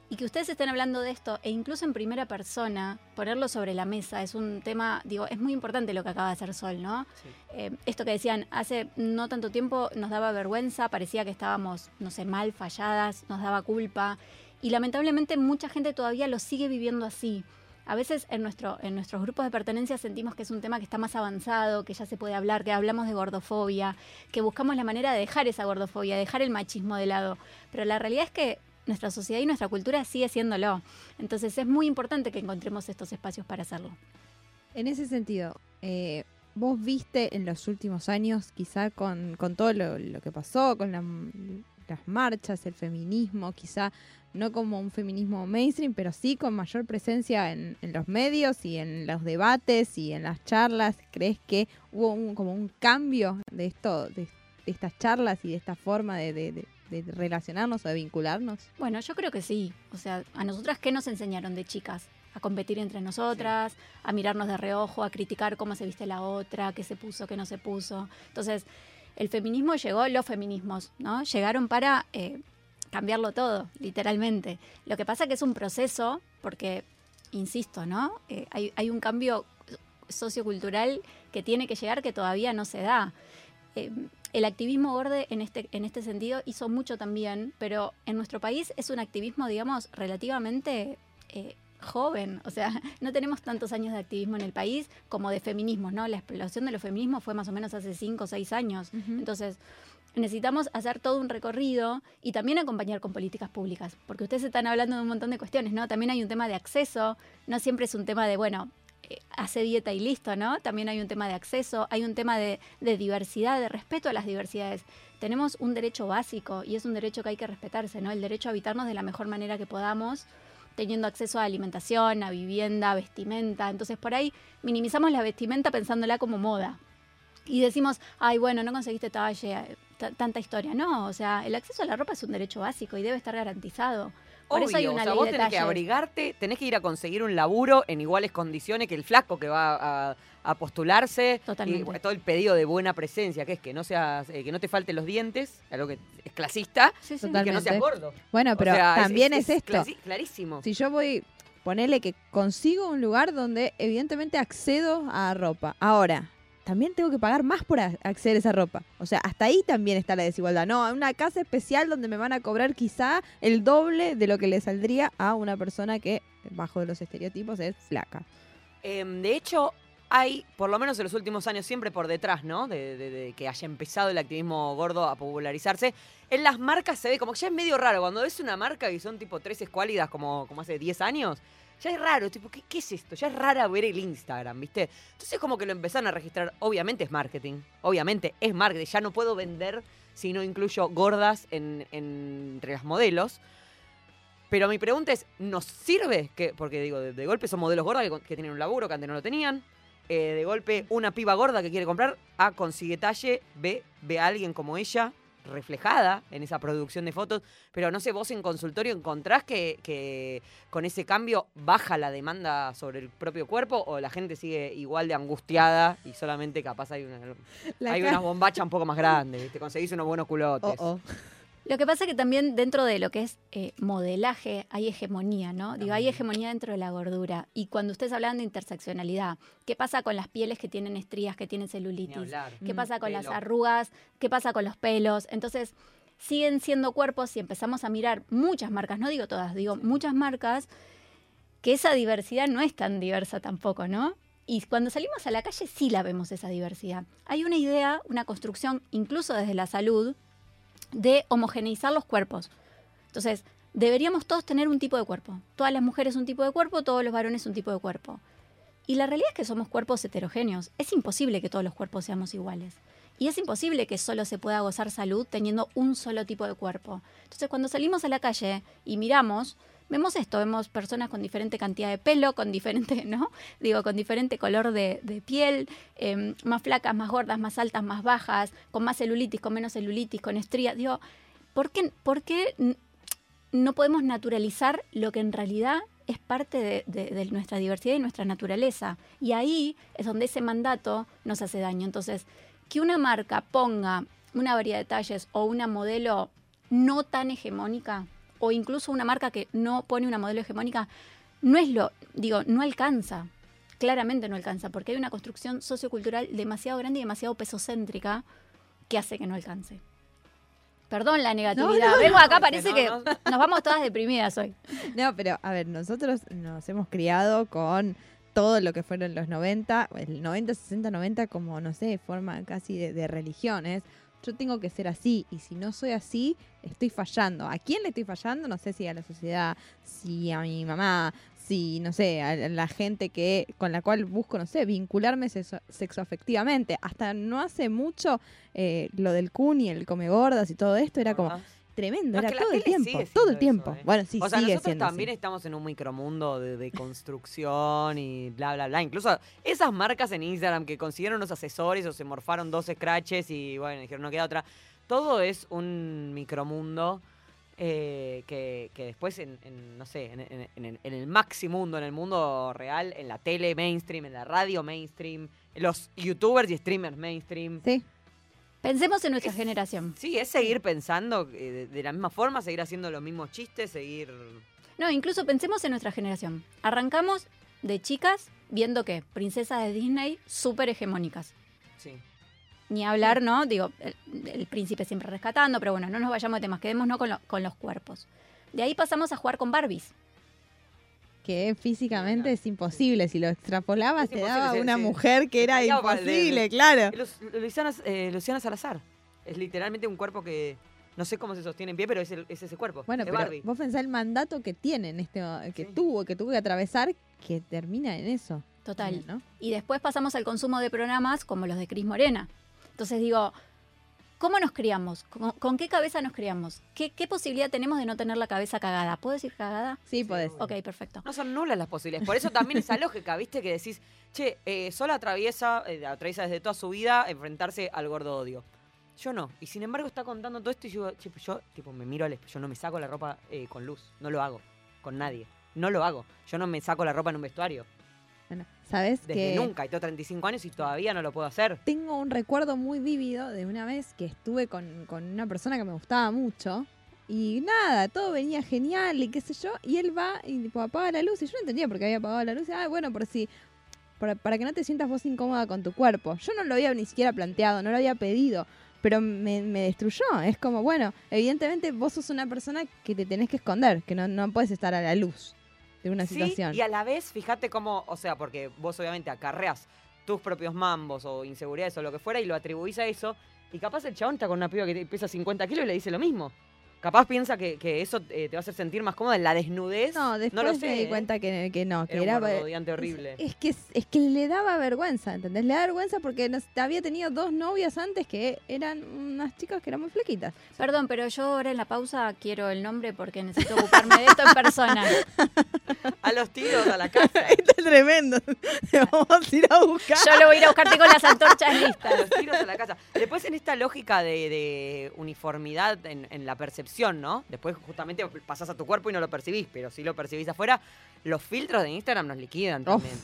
Y que ustedes estén hablando de esto, e incluso en primera persona, ponerlo sobre la mesa, es un tema, digo, es muy importante lo que acaba de hacer Sol, ¿no? Sí. Esto que decían, hace no tanto tiempo nos daba vergüenza, parecía que estábamos, no sé, mal, falladas, nos daba culpa, y lamentablemente mucha gente todavía lo sigue viviendo así. A veces en nuestros grupos de pertenencia sentimos que es un tema que está más avanzado, que ya se puede hablar, que hablamos de gordofobia, que buscamos la manera de dejar esa gordofobia, dejar el machismo de lado, pero la realidad es que nuestra sociedad y nuestra cultura sigue siéndolo. Entonces es muy importante que encontremos estos espacios para hacerlo. En ese sentido, vos viste en los últimos años, quizá con todo lo que pasó, con las marchas, el feminismo, quizá no como un feminismo mainstream, pero sí con mayor presencia en los medios y en los debates y en las charlas. ¿Crees que hubo como un cambio de esto, de estas charlas y de esta forma de relacionarnos o de vincularnos? Bueno, yo creo que sí. O sea, a nosotras, ¿qué nos enseñaron de chicas? A competir entre nosotras, sí, a mirarnos de reojo, a criticar cómo se viste la otra, qué se puso, qué no se puso. Entonces, el feminismo llegó, los feminismos, ¿no? Llegaron para cambiarlo todo, literalmente. Lo que pasa que es un proceso, porque, insisto, ¿no? Hay un cambio sociocultural que tiene que llegar que todavía no se da. El activismo gordo en este sentido hizo mucho también, pero en nuestro país es un activismo, digamos, relativamente joven. O sea, no tenemos tantos años de activismo en el país como de feminismos, ¿no? La explosión de los feminismos fue más o menos hace 5 o 6 años. Uh-huh. Entonces, necesitamos hacer todo un recorrido y también acompañar con políticas públicas, porque ustedes están hablando de un montón de cuestiones, ¿no? También hay un tema de acceso, no siempre es un tema de, bueno, hace dieta y listo, ¿no? También hay un tema de acceso, hay un tema de diversidad, de respeto a las diversidades. Tenemos un derecho básico y es un derecho que hay que respetarse, ¿no? El derecho a habitarnos de la mejor manera que podamos, teniendo acceso a alimentación, a vivienda, a vestimenta. Entonces, por ahí minimizamos la vestimenta pensándola como moda. Y decimos, ay, bueno, no conseguiste talle, tanta historia. No, o sea, el acceso a la ropa es un derecho básico y debe estar garantizado. Por Obvio, eso hay una ley vos de tenés que talles. abrigarte, tenés que ir a conseguir un laburo en iguales condiciones que el flaco que va a postularse. Totalmente. Y bueno, todo el pedido de buena presencia, que es que no seas, que no te falten los dientes, algo que es clasista, Sí, sí. y que no seas gordo. Bueno, pero O sea, también es esto. Clarísimo. Si yo voy, ponele que consigo un lugar donde evidentemente accedo a ropa. Ahora, también tengo que pagar más por acceder a esa ropa. O sea, hasta ahí también está la desigualdad. No, una casa especial donde me van a cobrar quizá el doble de lo que le saldría a una persona que, bajo los estereotipos, es flaca. De hecho, hay, por lo menos en los últimos años, siempre por detrás, ¿no? De que haya empezado el activismo gordo a popularizarse. En las marcas se ve como que ya es medio raro. Cuando ves una marca y son tipo 3 escuálidas como hace 10 años, ya es raro. Tipo, ¿qué es esto? Ya es raro ver el Instagram, ¿viste? Entonces como que lo empezaron a registrar. Obviamente es marketing. Obviamente es marketing. Ya no puedo vender si no incluyo gordas entre las modelos. Pero mi pregunta es, ¿nos sirve? Porque digo, de golpe son modelos gordas que tienen un laburo que antes no lo tenían. De golpe una piba gorda que quiere comprar, consigue talle, ve a alguien como ella reflejada en esa producción de fotos, pero no sé, vos en consultorio encontrás que con ese cambio baja la demanda sobre el propio cuerpo o la gente sigue igual de angustiada y solamente capaz hay unas bombachas un poco más grandes, ¿viste? Conseguís unos buenos culotes. Lo que pasa es que también dentro de lo que es modelaje hay hegemonía, ¿no? Digo, hay hegemonía dentro de la gordura. Y cuando ustedes hablan de interseccionalidad, ¿qué pasa con las pieles que tienen estrías, que tienen celulitis? ¿Qué pasa con las arrugas? ¿Qué pasa con los pelos? Entonces, siguen siendo cuerpos y empezamos a mirar muchas marcas, no digo todas, digo muchas marcas, que esa diversidad no es tan diversa tampoco, ¿no? Y cuando salimos a la calle sí la vemos esa diversidad. Hay una idea, una construcción, incluso desde la salud, de homogeneizar los cuerpos. Entonces, deberíamos todos tener un tipo de cuerpo. Todas las mujeres un tipo de cuerpo, todos los varones un tipo de cuerpo. Y la realidad es que somos cuerpos heterogéneos. Es imposible que todos los cuerpos seamos iguales. Y es imposible que solo se pueda gozar salud teniendo un solo tipo de cuerpo. Entonces, cuando salimos a la calle y miramos, vemos esto, vemos personas con diferente cantidad de pelo, con diferente, ¿no? Digo, con diferente color de piel, más flacas, más gordas, más altas, más bajas, con más celulitis, con menos celulitis, con estrías. Digo, ¿por qué no podemos naturalizar lo que en realidad es parte de nuestra diversidad y nuestra naturaleza? Y ahí es donde ese mandato nos hace daño. Entonces, que una marca ponga una variedad de talles o una modelo no tan hegemónica, o incluso una marca que no pone una modelo hegemónica, no alcanza. Claramente no alcanza, porque hay una construcción sociocultural demasiado grande y demasiado pesocéntrica que hace que no alcance. Perdón la negatividad. Vengo acá, parece que nos vamos todas deprimidas hoy. No, pero a ver, nosotros nos hemos criado con todo lo que fueron los 90, el 90, 60, 90 como, no sé, forma casi de religiones. Yo tengo que ser así, y si no soy así, estoy fallando. ¿A quién le estoy fallando? No sé si a la sociedad, si a mi mamá, si, no sé, a la gente con la cual busco, no sé, vincularme sexoafectivamente. Hasta no hace mucho, lo del cuni, el come gordas y todo esto, era como tremendo, era todo el tiempo, todo el tiempo. Eso, Bueno, sí, o sea, sigue nosotros siendo también así. estamos en un micromundo de construcción y bla, bla, bla. Incluso esas marcas en Instagram que consiguieron unos asesores o se morfaron 2 scratches y bueno, dijeron no queda otra. Todo es un micromundo que después no sé, en el maximundo, en el mundo real, en la tele mainstream, en la radio mainstream, en los youtubers y streamers mainstream. Sí. Pensemos en nuestra generación. Sí, es seguir pensando de la misma forma, seguir haciendo los mismos chistes, seguir... No, incluso pensemos en nuestra generación. Arrancamos de chicas viendo que princesas de Disney súper hegemónicas. Sí. Ni hablar, ¿no? Digo, el príncipe siempre rescatando, pero bueno, no nos vayamos de temas, quedémonos con los cuerpos. De ahí pasamos a jugar con Barbies. Que físicamente es imposible. Si lo extrapolabas, Es te imposible, daba sí, una sí. mujer que era Claro, imposible, claro. Luciana Salazar. Es literalmente un cuerpo que no sé cómo se sostiene en pie, pero es ese cuerpo. Bueno, es pero Barbie. vos pensás el mandato que tienen, que Sí. tuvo que atravesar, que termina en eso. Total. ¿No? Y después pasamos al consumo de programas como los de Cris Morena. Entonces digo, ¿cómo nos criamos? ¿Con qué cabeza nos criamos? ¿Qué posibilidad tenemos de no tener la cabeza cagada? ¿Puedo decir cagada? Sí, podés. Ok, perfecto. No son nulas las posibilidades. Por eso también esa lógica, ¿viste? Que decís, che, Sol atraviesa desde toda su vida enfrentarse al gordo odio. Yo no. Y sin embargo está contando todo esto y yo tipo, me miro al espejo. Yo no me saco la ropa con luz. No lo hago. Con nadie. No lo hago. Yo no me saco la ropa en un vestuario. Bueno, ¿sabes Desde que nunca. Y tengo 35 años y todavía no lo puedo hacer. tengo un recuerdo muy vívido de una vez que estuve con una persona que me gustaba mucho? Y nada, todo venía genial y qué sé yo. Y él va y tipo, apaga la luz. Y yo no entendía por qué había apagado la luz. Y, bueno, para que no te sientas vos incómoda con tu cuerpo. Yo no lo había ni siquiera planteado, no lo había pedido. Pero me destruyó. Es como, bueno, evidentemente vos sos una persona que te tenés que esconder, que no puedes estar a la luz de una situación. Y a la vez, fíjate cómo, o sea, porque vos obviamente acarreás tus propios mambos o inseguridades o lo que fuera y lo atribuís a eso. Y capaz el chabón está con una piba que pesa 50 kilos y le dice lo mismo. Capaz piensa que eso te va a hacer sentir más cómoda en la desnudez. No, después no lo sé, me di cuenta que no, que era un gordodeante horrible. Es que le daba vergüenza, ¿entendés? Le daba vergüenza porque había tenido 2 novias antes que eran unas chicas que eran muy flequitas. Perdón, pero yo ahora en la pausa quiero el nombre porque necesito ocuparme de esto en persona. A los tiros a la casa. Esto es tremendo. Te vamos a ir a buscar. Yo lo voy a ir a buscarte con las antorchas A listas. los tiros a la casa. Después en esta lógica de uniformidad en la percepción, ¿no? Después justamente pasás a tu cuerpo y no lo percibís, pero si lo percibís afuera, los filtros de Instagram nos liquidan también.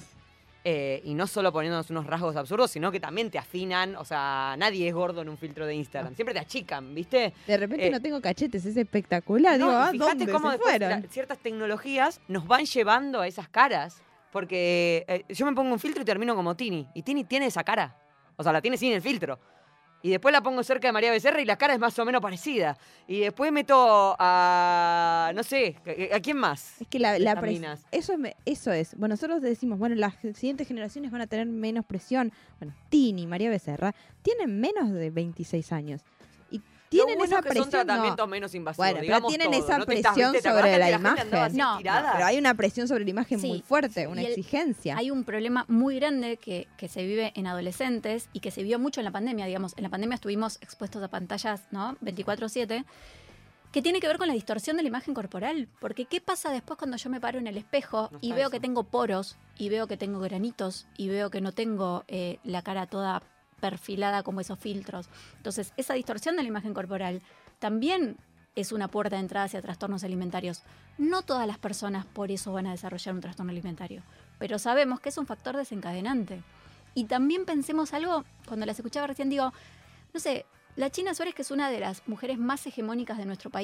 Y no solo poniéndonos unos rasgos absurdos, sino que también te afinan. O sea, nadie es gordo en un filtro de Instagram. Siempre te achican, ¿viste? De repente no tengo cachetes, es espectacular. No, Digo, y fíjate ¿dónde cómo se después fueron? ciertas tecnologías nos van llevando a esas caras. Porque yo me pongo un filtro y termino como Tini. Y Tini tiene esa cara. O sea, la tiene sin el filtro. Y después la pongo cerca de María Becerra y la cara es más o menos parecida. Y después meto a... no sé, ¿a quién más? Es que Vitaminas. eso es. Bueno, nosotros decimos, bueno, las siguientes generaciones van a tener menos presión. Bueno, Tini y María Becerra tienen menos de 26 años. Y tienen Lo bueno esa es que presión. son tratamientos menos invasivos, Bueno, pero digamos tienen todo. esa No te estás, presión ¿viste? ¿Te acordás sobre que la gente andaba imagen. así tirada? Pero hay una presión sobre la imagen Sí, muy fuerte, una y exigencia. Hay un problema muy grande que se vive en adolescentes y que se vio mucho en la pandemia, digamos. En la pandemia estuvimos expuestos a pantallas, ¿no? 24/7, que tiene que ver con la distorsión de la imagen corporal. Porque ¿qué pasa después cuando yo me paro en el espejo No y está veo eso. que tengo poros, y veo que tengo granitos, y veo que no tengo la cara toda perfilada como esos filtros? Entonces, esa distorsión de la imagen corporal también es una puerta de entrada hacia trastornos alimentarios. No todas las personas por eso van a desarrollar un trastorno alimentario, pero sabemos que es un factor desencadenante. Y también pensemos algo, cuando las escuchaba recién digo, no sé, la China Suárez, que es una de las mujeres más hegemónicas de nuestro país,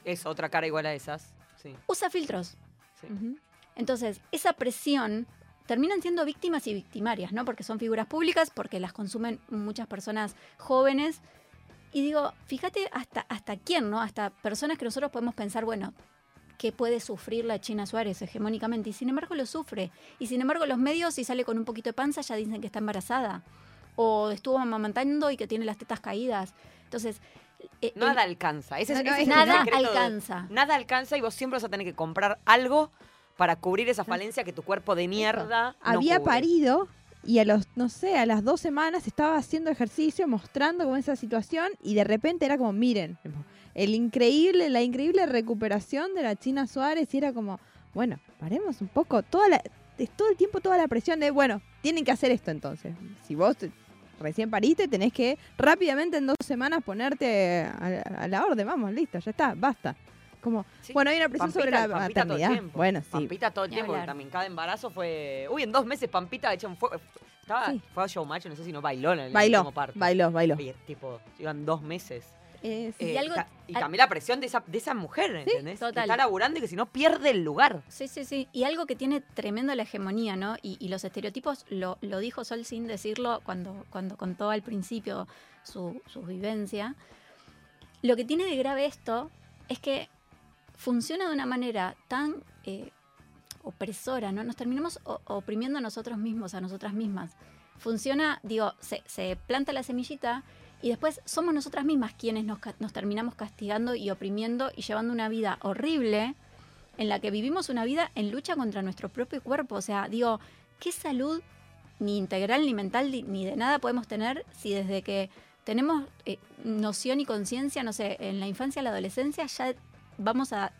Es otra cara igual a esas. Sí. usa filtros. Sí. Ujú. Entonces, esa presión terminan siendo víctimas y victimarias, ¿no? Porque son figuras públicas, porque las consumen muchas personas jóvenes. Y digo, fíjate hasta quién, ¿no? Hasta personas que nosotros podemos pensar, bueno, ¿qué puede sufrir la China Suárez hegemónicamente? Y sin embargo lo sufre. Y sin embargo los medios, si sale con un poquito de panza, ya dicen que está embarazada. O estuvo amamantando y que tiene las tetas caídas. Entonces... Nada alcanza. Ese es el nada secreto de- alcanza. Nada alcanza y vos siempre vas a tener que comprar algo para cubrir esa falencia que tu cuerpo de mierda no Había cubre. parido y a los, no sé, a las 2 semanas estaba haciendo ejercicio, mostrando como esa situación y de repente era como, miren, la increíble recuperación de la China Suárez y era como, bueno, paremos un poco, todo el tiempo toda la presión de, bueno, tienen que hacer esto entonces. Si vos recién pariste, tenés que rápidamente en 2 semanas ponerte a la orden, vamos, listo, ya está, basta. Como, Sí. bueno, hay una presión sobre la Pampita todo el maternidad. tiempo. Bueno, sí. Pampita todo el Ni tiempo, hablar. también cada embarazo fue... Uy, en 2 meses Pampita echó un fuego. Sí. Fue a showmatch, no sé si no bailó en el Bailó, último parto. bailó. Y, tipo, iban 2 meses. Sí. Y algo- Y también la presión de esa mujer, ¿entendés? total. Que está laburando y que si no pierde el lugar. Sí, sí, sí. Y algo que tiene tremendo la hegemonía, ¿no? Y los estereotipos, lo dijo Sol sin decirlo cuando contó al principio su vivencia. Lo que tiene de grave esto es que funciona de una manera tan opresora, ¿no? Nos terminamos oprimiendo a nosotros mismos, a nosotras mismas. Funciona, digo, se planta la semillita y después somos nosotras mismas quienes nos terminamos castigando y oprimiendo y llevando una vida horrible en la que vivimos una vida en lucha contra nuestro propio cuerpo. O sea, digo, ¿qué salud ni integral, ni mental, ni de nada podemos tener si desde que tenemos noción y conciencia, no sé, en la infancia, la adolescencia, ya vamos a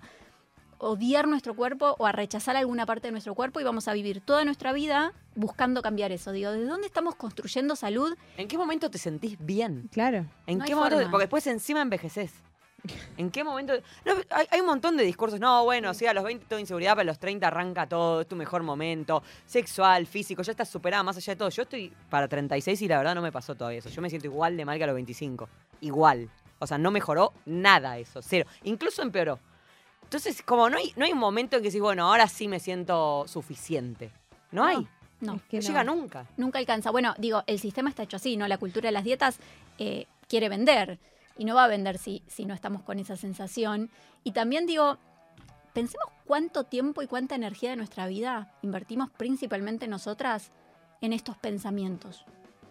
odiar nuestro cuerpo o a rechazar alguna parte de nuestro cuerpo y vamos a vivir toda nuestra vida buscando cambiar eso? Digo, ¿desde dónde estamos construyendo salud? ¿En qué momento te sentís bien? Claro. ¿En No qué hay momento? forma. Porque después encima envejeces. ¿En qué momento? No, hay un montón de discursos. No, bueno, sí, a los 20 todo inseguridad, pero a los 30 arranca todo, es tu mejor momento. Sexual, físico, ya estás superada más allá de todo. Yo estoy para 36 y la verdad no me pasó todavía eso. Yo me siento igual de mal que a los 25. Igual. O sea, no mejoró nada eso, cero. Incluso empeoró. Entonces, como no hay un momento en que decís, bueno, ahora sí me siento suficiente. No hay. No. Es que No llega nunca. Nunca alcanza. Bueno, digo, el sistema está hecho así, ¿no? La cultura de las dietas quiere vender y no va a vender si no estamos con esa sensación. Y también digo, pensemos cuánto tiempo y cuánta energía de nuestra vida invertimos principalmente nosotras en estos pensamientos.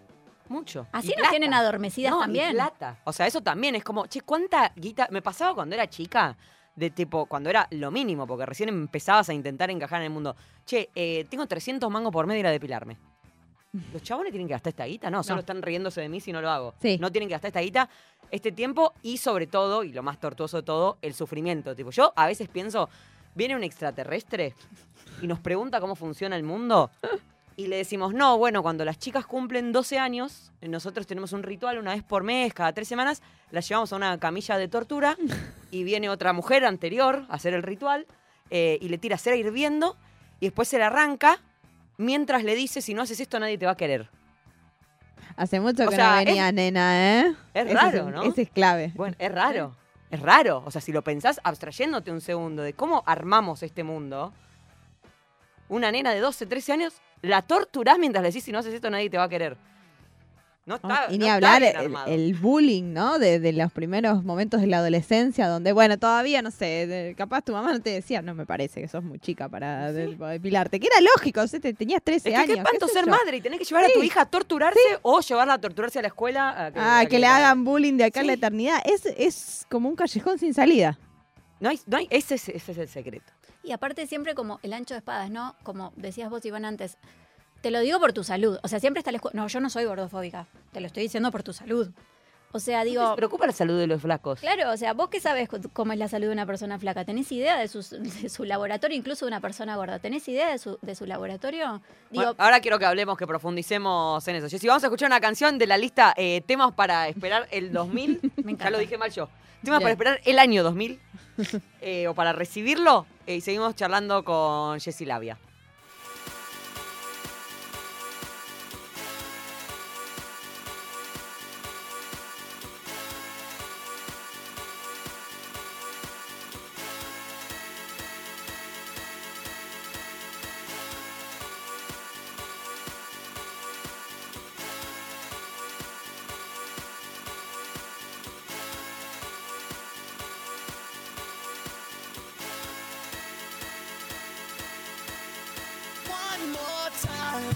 Mucho. Así Y nos plata. tienen adormecidas No, y también. plata. O sea, eso también es como, che, ¿cuánta guita? Me pasaba cuando era chica, de tipo, cuando era lo mínimo, porque recién empezabas a intentar encajar en el mundo. Che, tengo 300 mangos por mes de ir a depilarme. ¿Los chabones tienen que gastar esta guita? No, solo están riéndose de mí si no lo hago. Sí. No tienen que gastar esta guita, este tiempo y sobre todo, y lo más tortuoso de todo, el sufrimiento. Tipo, yo a veces pienso, viene un extraterrestre y nos pregunta cómo funciona el mundo y le decimos, no, bueno, cuando las chicas cumplen 12 años, nosotros tenemos un ritual una vez por mes, cada 3 semanas, las llevamos a una camilla de tortura y viene otra mujer anterior a hacer el ritual y le tira cera hirviendo y después se la arranca mientras le dice, si no haces esto nadie te va a querer. Hace mucho O que sea, no venía, nena, ¿eh? es Ese raro, ¿no? Ese es clave. Bueno, es raro. Es raro. O sea, si lo pensás abstrayéndote un segundo de cómo armamos este mundo, una nena de 12, 13 años, la torturás mientras le decís, si no haces esto nadie te va a querer. No está, Y no ni está hablar bien armado. el bullying, ¿no? De los primeros momentos de la adolescencia, donde, bueno, todavía, no sé, capaz tu mamá no te decía, no me parece que sos muy chica para depilarte. Que era lógico, o sea, tenías 13 Es que años. qué espanto sé ser yo. madre y tener que llevar a tu hija a torturarse o llevarla a torturarse a la escuela. A Que le hagan bullying de acá a la Sí. eternidad. Es como un callejón sin salida. No hay, ese es el secreto. Y aparte siempre como el ancho de espadas, ¿no? Como decías vos, Iván, antes. Te lo digo por tu salud. O sea, siempre está la no, yo no soy gordofóbica. Te lo estoy diciendo por tu salud. O sea, ¿No digo... te preocupa la salud de los flacos? Claro, o sea, vos qué sabés cómo es la salud de una persona flaca. ¿Tenés idea de su laboratorio, incluso de una persona gorda? ¿Tenés idea de su laboratorio? Digo, Bueno, ahora quiero que hablemos, que profundicemos en eso. Jessy, vamos a escuchar una canción de la lista temas para esperar el 2000. Me encanta. Ya lo dije mal yo. Temas Bien. para esperar el año 2000 o para recibirlo. Y seguimos charlando con Jessy Labia. time.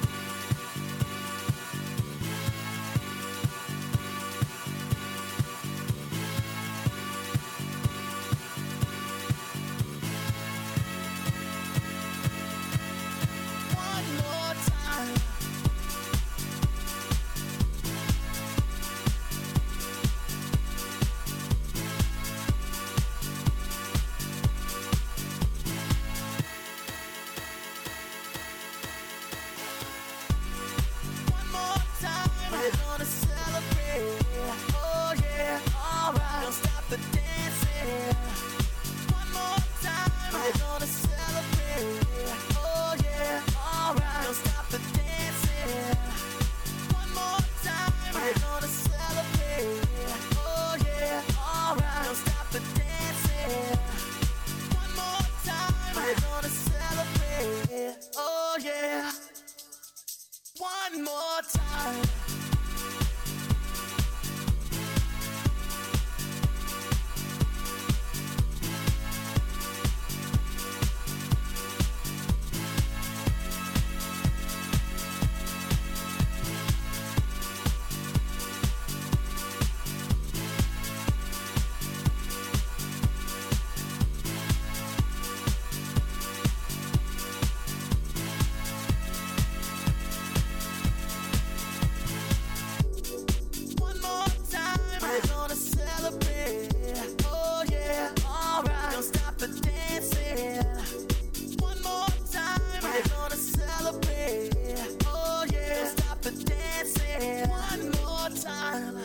One more time. One more time, we're gonna celebrate. Oh yeah, alright. Don't stop the dancing. One more time, we're gonna celebrate. Oh yeah, alright. Don't stop the dancing. One more time, we're gonna celebrate. Oh yeah, alright. Don't stop the dancing. One more time, we're gonna celebrate. Oh yeah. One more time. One more time, we're gonna celebrate. Oh yeah, alright. Don't stop the dancing. One more time, we're gonna celebrate. Oh yeah, don't stop the dancing. One more time.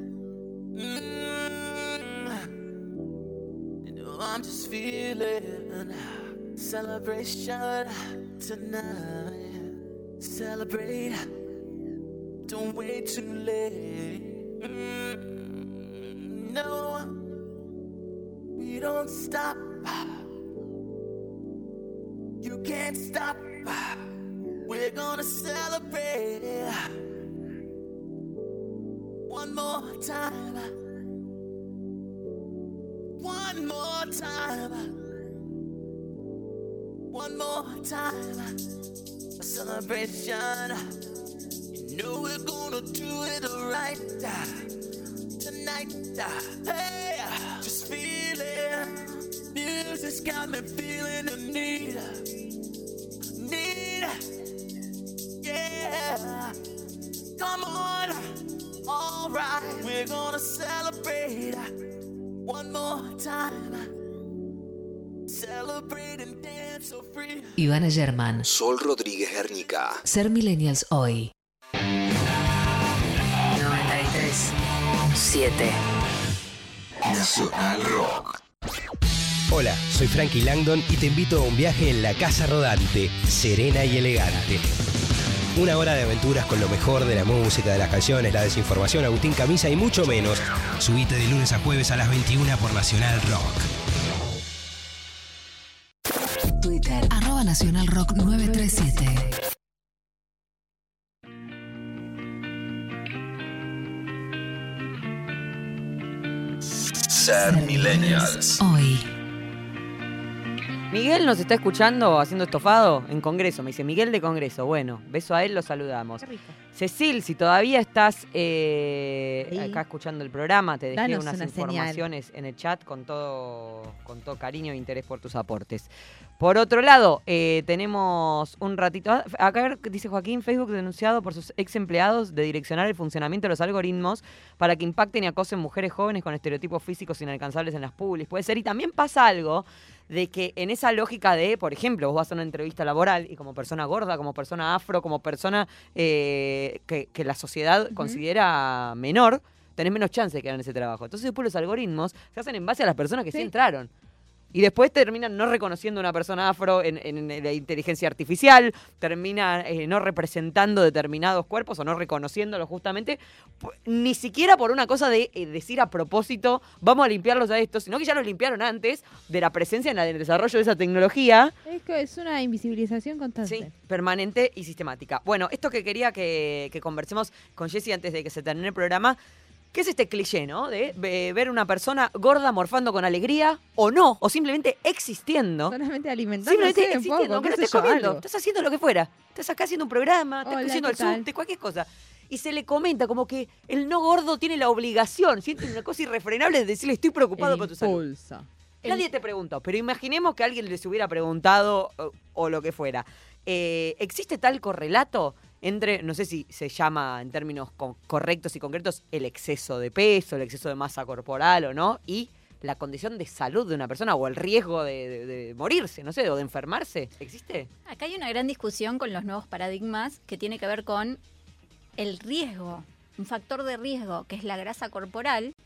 You know I'm just feeling celebration tonight. Celebrate. Don't wait too late. No, we don't stop. You can't stop. We're gonna celebrate. One more time. One more time. One more time. A celebration. You know we're gonna do it right tonight. Hey, just feeling. Music's got me feeling the need. Yeah. Come on. All right, we're gonna celebrate one more time. Celebrate and dance so free. Ivana Germán. Sol Rodríguez Guernica. Ser Millennials hoy. 93.7 Nacional Rock. Hola, soy Frankie Langdon y te invito a un viaje en la Casa Rodante, serena y elegante. Una hora de aventuras con lo mejor de la música, de las canciones, la desinformación, Agustín Camisa y mucho menos. Subite de lunes a jueves a las 21 por Nacional Rock. Twitter, @Nacional Rock 937. Ser Millennials. Hoy. Miguel nos está escuchando haciendo estofado en Congreso. Me dice, Miguel de Congreso. Bueno, beso a él, lo saludamos. Qué rico. Cecil, si todavía estás acá escuchando el programa, te dejé Danos unas una informaciones en el chat con todo cariño e interés por tus aportes. Por otro lado, tenemos un ratito. Acá dice Joaquín, Facebook denunciado por sus ex empleados de direccionar el funcionamiento de los algoritmos para que impacten y acosen mujeres jóvenes con estereotipos físicos inalcanzables en las publis. Puede ser. Y también pasa algo de que en esa lógica de, por ejemplo, vos vas a una entrevista laboral y como persona gorda, como persona afro, como persona que la sociedad considera menor, tenés menos chance de quedar en ese trabajo. Entonces después los algoritmos se hacen en base a las personas que sí entraron. Y después terminan no reconociendo a una persona afro en la inteligencia artificial, termina no representando determinados cuerpos o no reconociéndolos justamente, ni siquiera por una cosa de decir a propósito, vamos a limpiarlos a estos, sino que ya los limpiaron antes de la presencia en el desarrollo de esa tecnología. Es una invisibilización constante. Sí, permanente y sistemática. Bueno, esto que quería que conversemos con Jessy antes de que se termine el programa, ¿Qué es este cliché, no? De ver una persona gorda morfando con alegría o no, o simplemente existiendo. Solamente alimentándose Simplemente un existiendo, poco, aunque no qué sé estés yo, comiendo. algo. Estás haciendo lo que fuera. Estás acá haciendo un programa, estás Hola, haciendo ¿qué el tal? subte, cualquier cosa. Y se le comenta como que el no gordo tiene la obligación, siente una cosa irrefrenable de decirle estoy preocupado por tu salud. Nadie te preguntó, pero imaginemos que alguien les hubiera preguntado o lo que fuera. ¿Existe tal correlato entre, no sé si se llama en términos correctos y concretos, el exceso de peso, el exceso de masa corporal o no, y la condición de salud de una persona o el riesgo de morirse, no sé, o de enfermarse? ¿Existe? Acá hay una gran discusión con los nuevos paradigmas que tiene que ver con el riesgo, un factor de riesgo que es la grasa corporal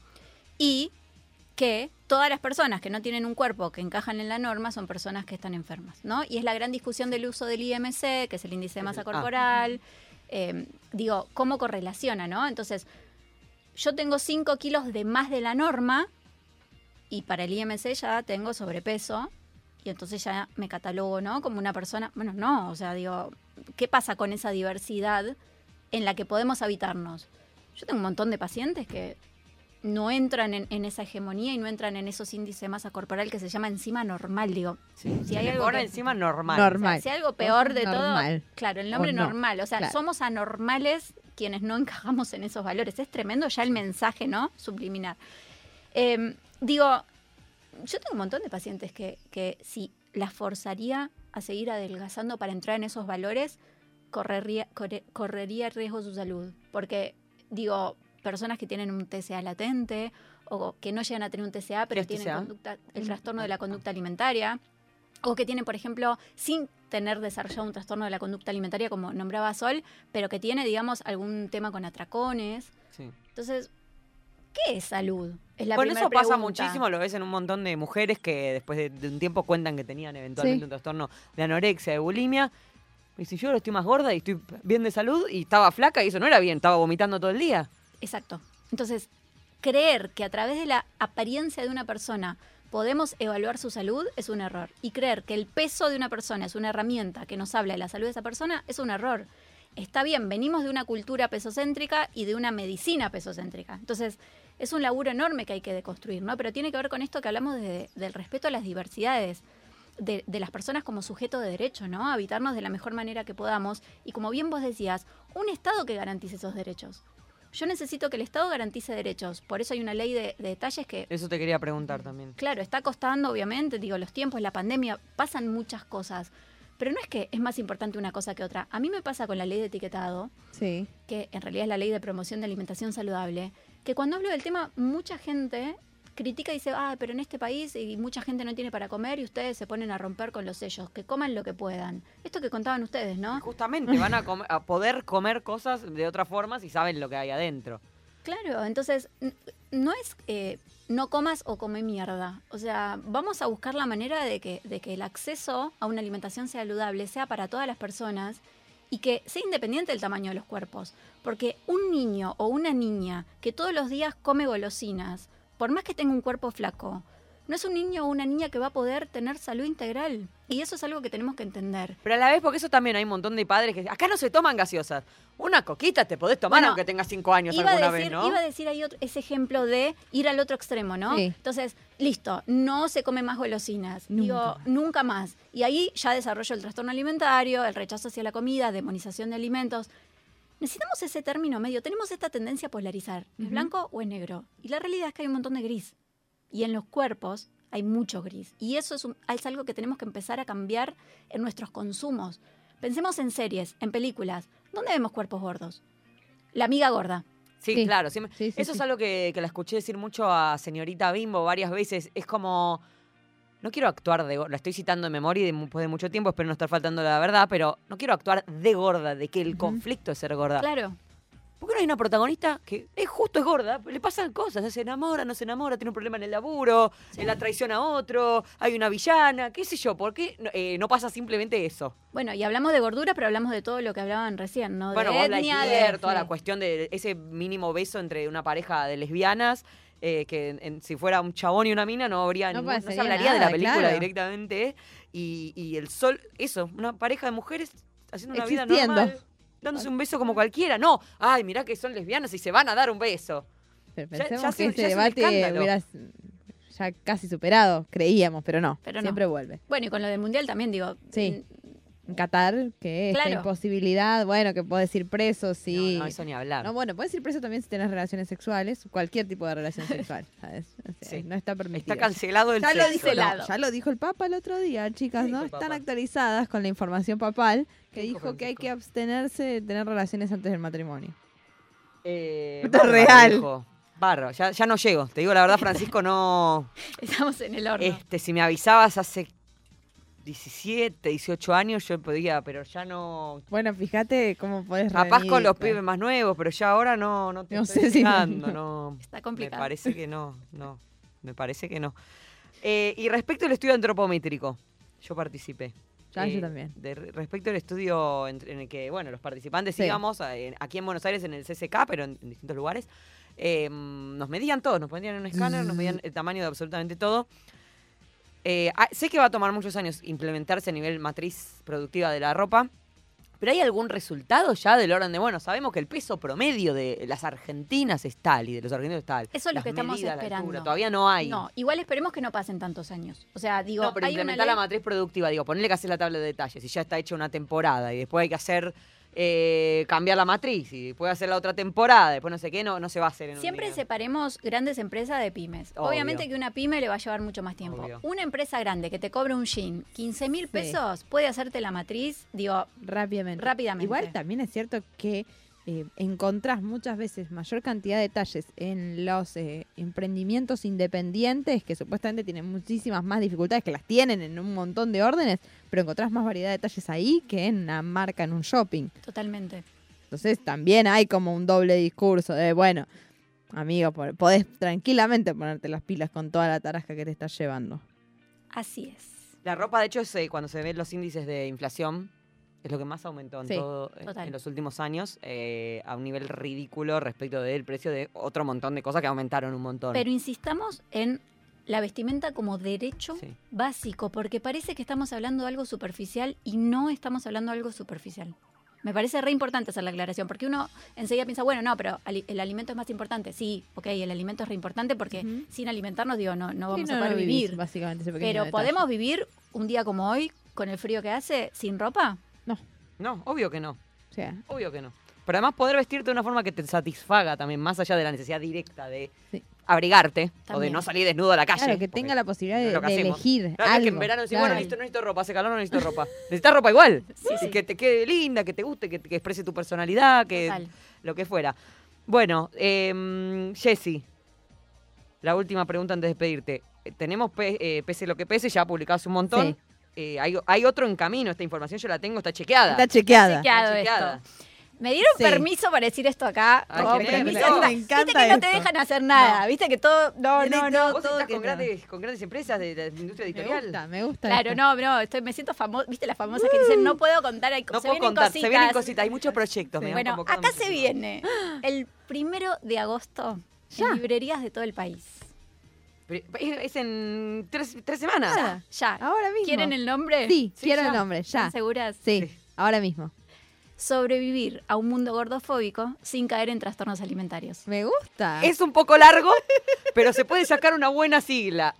y que todas las personas que no tienen un cuerpo que encajan en la norma son personas que están enfermas, ¿no? Y es la gran discusión del uso del IMC, que es el índice de masa corporal. Digo, ¿cómo correlaciona, no? Entonces, yo tengo 5 kilos de más de la norma y para el IMC ya tengo sobrepeso y entonces ya me catalogo, ¿no? Como una persona... Bueno, no, o sea, digo, ¿qué pasa con esa diversidad en la que podemos habitarnos? Yo tengo un montón de pacientes que no entran en esa hegemonía y no entran en esos índices de masa corporal que se llama enzima normal, digo. Si hay algo encima normal. Normal. O sea, si algo peor de Normal. todo, claro, el nombre O no. normal. O sea, Claro. somos anormales quienes no encajamos en esos valores. Es tremendo ya el mensaje, ¿no? Subliminar. Digo, yo tengo un montón de pacientes que si las forzaría a seguir adelgazando para entrar en esos valores, correría riesgo su salud. Porque, digo, personas que tienen un TCA latente o que no llegan a tener un TCA, pero ¿Qué es tienen TCA? el trastorno de la conducta alimentaria, o que tienen, por ejemplo, sin tener desarrollado un trastorno de la conducta alimentaria, como nombraba Sol, pero que tiene, digamos, algún tema con atracones. Sí. Entonces, ¿qué es salud? Es la Bueno, primera eso pasa pregunta. muchísimo, lo ves en un montón de mujeres que después de un tiempo cuentan que tenían eventualmente Sí. un trastorno de anorexia, de bulimia. Y si yo ahora estoy más gorda y estoy bien de salud y estaba flaca y eso no era bien, estaba vomitando todo el día. Exacto. Entonces, creer que a través de la apariencia de una persona podemos evaluar su salud es un error. Y creer que el peso de una persona es una herramienta que nos habla de la salud de esa persona es un error. Está bien, venimos de una cultura pesocéntrica y de una medicina pesocéntrica. Entonces, es un laburo enorme que hay que deconstruir, ¿no? Pero tiene que ver con esto que hablamos del respeto a las diversidades, de las personas como sujeto de derecho, ¿no? Habitarnos de la mejor manera que podamos. Y como bien vos decías, un Estado que garantice esos derechos. Yo necesito que el Estado garantice derechos. Por eso hay una ley de detalles que, Eso te quería preguntar también. claro, está costando, obviamente, digo, los tiempos, la pandemia, pasan muchas cosas. Pero no es que es más importante una cosa que otra. A mí me pasa con la ley de etiquetado, Sí. que en realidad es la ley de promoción de alimentación saludable, que cuando hablo del tema, mucha gente critica y dice, pero en este país y mucha gente no tiene para comer y ustedes se ponen a romper con los sellos, que coman lo que puedan. Esto que contaban ustedes, ¿no? Justamente van a poder comer cosas de otra forma si saben lo que hay adentro. Claro, entonces no es no comas o come mierda. O sea, vamos a buscar la manera de que el acceso a una alimentación saludable sea para todas las personas y que sea independiente del tamaño de los cuerpos. Porque un niño o una niña que todos los días come golosinas, por más que tenga un cuerpo flaco, no es un niño o una niña que va a poder tener salud integral. Y eso es algo que tenemos que entender. Pero a la vez, porque eso también hay un montón de padres que acá no se toman gaseosas. Una coquita te podés tomar Bueno, aunque tengas 5 años Iba alguna a decir, vez, ¿no? Iba a decir ahí ese ejemplo de ir al otro extremo, ¿no? Sí. Entonces, listo, no se come más golosinas. Digo, nunca más. Y ahí ya desarrollo el trastorno alimentario, el rechazo hacia la comida, demonización de alimentos. Necesitamos ese término medio. Tenemos esta tendencia a polarizar. ¿Es blanco o es negro? Y la realidad es que hay un montón de gris. Y en los cuerpos hay mucho gris. Y eso es algo que tenemos que empezar a cambiar en nuestros consumos. Pensemos en series, en películas. ¿Dónde vemos cuerpos gordos? La amiga gorda. Sí, Sí. claro. Sí, Eso sí. es algo que la escuché decir mucho a señorita Bimbo varias veces. Es como, no quiero actuar de gorda, la estoy citando de memoria y después de mucho tiempo, espero no estar faltando la verdad, pero no quiero actuar de gorda, de que el conflicto es ser gorda. Claro. ¿Por qué no hay una protagonista que es gorda? Le pasan cosas, se enamora, no se enamora, tiene un problema en el laburo, la traiciona a otro, hay una villana, qué sé yo, ¿por qué no pasa simplemente eso? Bueno, y hablamos de gordura, pero hablamos de todo lo que hablaban recién, ¿no? Bueno, de vos la etnia, Hitler, toda sí. la cuestión de ese mínimo beso entre una pareja de lesbianas, que si fuera un chabón y una mina no habría No no se pasaría hablaría de nada, la película claro. directamente. Y el sol, eso, una pareja de mujeres haciendo una vida Existiendo. normal, dándose un beso como cualquiera. No, ay, mirá que son lesbianas y se van a dar un beso. Pero Ya- pensemos ya que se- este ya es un debate escándalo. hubiera ya casi superado, creíamos, pero no. Pero no. Siempre vuelve. Bueno, y con lo del mundial también, digo. Sí. En Qatar, que esta Claro. imposibilidad, bueno, que podés ir preso, sí. No, eso ni hablar. No, bueno, puedes ir preso también si tenés relaciones sexuales, cualquier tipo de relación sexual, ¿sabes? O sea, Sí. no está permitido. Está cancelado el Ya lo, sexo. dijo, no, ya lo dijo el Papa el otro día, chicas, dijo ¿no? el Están Papa? actualizadas con la información papal que dijo dijo que hay Francisco? que abstenerse de tener relaciones antes del matrimonio. Esto es Bárbaro, real. viejo. Bárbaro, ya no llego. Te digo la verdad, Francisco, no. Estamos en el horno. Si me avisabas hace 17, 18 años, yo podía, pero ya no. Bueno, fíjate cómo podés Capaz revenir, con los claro. pibes más nuevos, pero ya ahora no te No estoy sé si- fijando, no. Está complicado. Me parece que no. Me parece que no. Y respecto al estudio antropométrico, yo participé. Ya, yo también. Respecto al estudio en el que, bueno, los participantes Sí. íbamos, aquí en Buenos Aires en el CCK, pero en distintos lugares, nos medían todo, nos ponían en un escáner, nos medían el tamaño de absolutamente todo. Sé que va a tomar muchos años implementarse a nivel matriz productiva de la ropa, pero ¿hay algún resultado ya del orden de, bueno, sabemos que el peso promedio de las argentinas es tal y de los argentinos es tal? Eso es lo Las que estamos medidas, la esperando. altura, todavía no hay. No, igual esperemos que no pasen tantos años. O sea, digo, No, pero hay una implementar la ley- matriz productiva, digo, ponerle que hacer la tabla de detalles y ya está hecha una temporada y después hay que hacer cambiar la matriz y después hacer la otra temporada, después no sé qué, no se va a hacer en un Siempre día. separemos grandes empresas de pymes. Obvio. Obviamente que una pyme le va a llevar mucho más tiempo. Obvio. Una empresa grande que te cobre un jean 15.000 Sí. pesos puede hacerte la matriz, digo, Rápidamente. Igual también es cierto que encontrás muchas veces mayor cantidad de detalles en los emprendimientos independientes que supuestamente tienen muchísimas más dificultades, que las tienen en un montón de órdenes, pero encontrás más variedad de detalles ahí que en una marca, en un shopping. totalmente. Entonces también hay como un doble discurso de, bueno, amigo, podés tranquilamente ponerte las pilas con toda la tarasca que te estás llevando. Así es. La ropa, de hecho, es cuando se ven los índices de inflación, es lo que más aumentó en Sí, todo total. en los últimos años, a un nivel ridículo respecto del precio de otro montón de cosas que aumentaron un montón. Pero insistamos en la vestimenta como derecho Sí. básico, porque parece que estamos hablando de algo superficial y no estamos hablando de algo superficial. Me parece re importante hacer la aclaración, porque uno enseguida piensa, bueno, no, pero el alimento es más importante. Sí, ok, el alimento es re importante porque sin alimentarnos, digo, no vamos Sí, a poder vivís, vivir. básicamente, ese pequeño Pero detalle. ¿podemos vivir un día como hoy, con el frío que hace, sin ropa? No, obvio que no. O sea, Obvio que no. Pero además poder vestirte de una forma que te satisfaga también, más allá de la necesidad directa de Sí. abrigarte o de También. no salir desnudo a la calle. claro, que porque tenga la posibilidad de, es lo que de hacemos. elegir Claro, algo. que en verano decís, claro. bueno, listo, no necesito ropa, hace calor, no necesito ropa. Necesitas ropa igual. Sí. Que te quede linda, que te guste, que exprese tu personalidad, que Total. lo que fuera. Bueno, Jessy, la última pregunta antes de despedirte. Tenemos Pese lo que pese, ya publicado un montón. Sí. Hay otro en camino, esta información yo la tengo, está chequeada. Está chequeada. Chequeado chequeada. esto. Me dieron Sí. permiso para decir esto acá. Ay, como qué premisa. lindo. Me Viste encanta que no te esto. dejan hacer nada. Viste que todo. No. Vos estás que con grandes empresas de la industria editorial. Me gusta. Claro, esto. no, me siento famosa. ¿Viste las famosas que dicen no puedo contar? No se puedo vienen contar, cositas. se vienen cositas, hay muchos proyectos. me han Bueno, convocado acá se muchísimo. viene el 1 de agosto en librerías de todo el país. Pero es en tres semanas. Nada. Ya. Ahora mismo. ¿Quieren el nombre? Sí, quiero ya. el nombre, ya. ¿Están seguras? Sí, ahora mismo. Sobrevivir a un mundo gordofóbico sin caer en trastornos alimentarios. Me gusta. Es un poco largo, pero se puede sacar una buena sigla.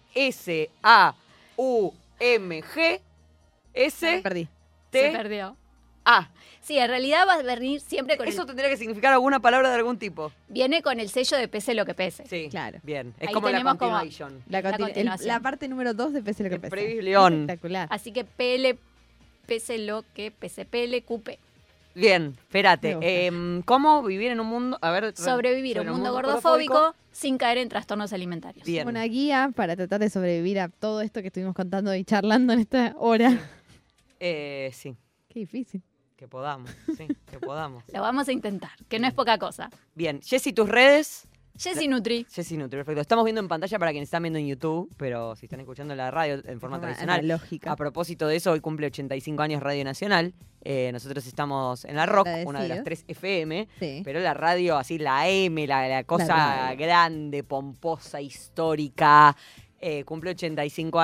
S-A-U-M-G-S-T-A. Perdí. Se perdió. Sí, en realidad va a venir siempre con Eso tendría que significar alguna palabra de algún tipo. viene con el sello de pese lo que pese. Sí, Claro. bien. Es Ahí como la tenemos como- continuation. La, La continu- continuación. la parte número 2 de Pese lo que El pese. Previs León. Espectacular. Así que PL, pese lo que pese, PL, cupe. Bien, espérate. Me gusta. ¿Cómo vivir en un mundo? A ver, Sobrevivir a un mundo gordofóbico sin caer en trastornos alimentarios. Bien. Una guía para tratar de sobrevivir a todo esto que estuvimos contando y charlando en esta hora. Sí, Qué difícil. que podamos. Sí, que podamos. Lo vamos a intentar, que no es poca cosa. Bien, Jessy, tus redes. Jessy Nutri. Jessy Nutri, perfecto. Estamos viendo en pantalla para quienes están viendo en YouTube, pero si están escuchando en la radio en forma tradicional. Lógica. A propósito de eso, hoy cumple 85 años Radio Nacional. Nosotros estamos en la Rock, una de las 3 FM, Sí. pero la radio, así la M, la cosa radio. grande, pomposa, histórica, cumple 85 años.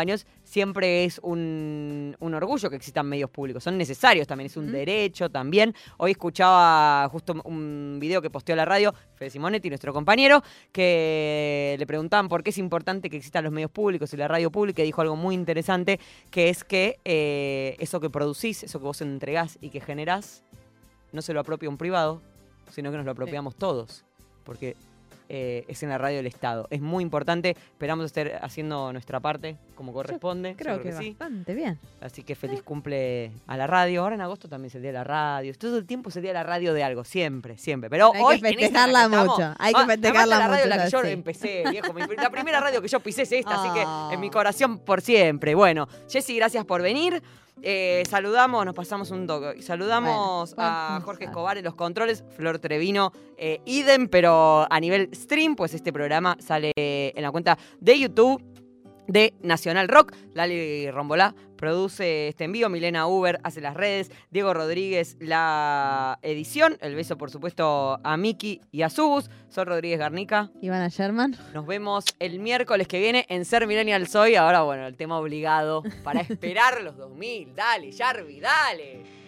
siempre es un orgullo que existan medios públicos. Son necesarios también, es un derecho también. Hoy escuchaba justo un video que posteó la radio, Fede Simonetti, nuestro compañero, que le preguntaban por qué es importante que existan los medios públicos y la radio pública, y dijo algo muy interesante, que es que eso que producís, eso que vos entregás y que generás, no se lo apropia un privado, sino que nos lo apropiamos todos. Porque es en la radio del Estado. Es muy importante. Esperamos estar haciendo nuestra parte como corresponde. Yo creo que sí. Bastante bien. Así que feliz cumple a la radio. Ahora en agosto también es el día de la radio. Todo el tiempo es el día de la radio de algo. Siempre, siempre. Pero hay hoy que festejarla mucho. Hay que festejarla la radio mucho. en la que yo empecé, viejo. La primera radio que yo pisé es esta, así que en mi corazón por siempre. Bueno, Jessy, gracias por venir. Saludamos, nos pasamos un toque. Saludamos a Jorge Escobar en los controles, Flor Trevino, idem, pero a nivel stream, pues este programa sale en la cuenta de YouTube de Nacional Rock. Lali Rombolá produce este envío, Milena Uber hace las redes, Diego Rodríguez la edición. El beso, por supuesto, a Miki y a Subus. Soy Rodríguez Garnica. Ivana Sherman. Nos vemos el miércoles que viene en Ser Millennial Soy. Ahora, bueno, el tema obligado para esperar los 2000. Dale, Jarvi, dale.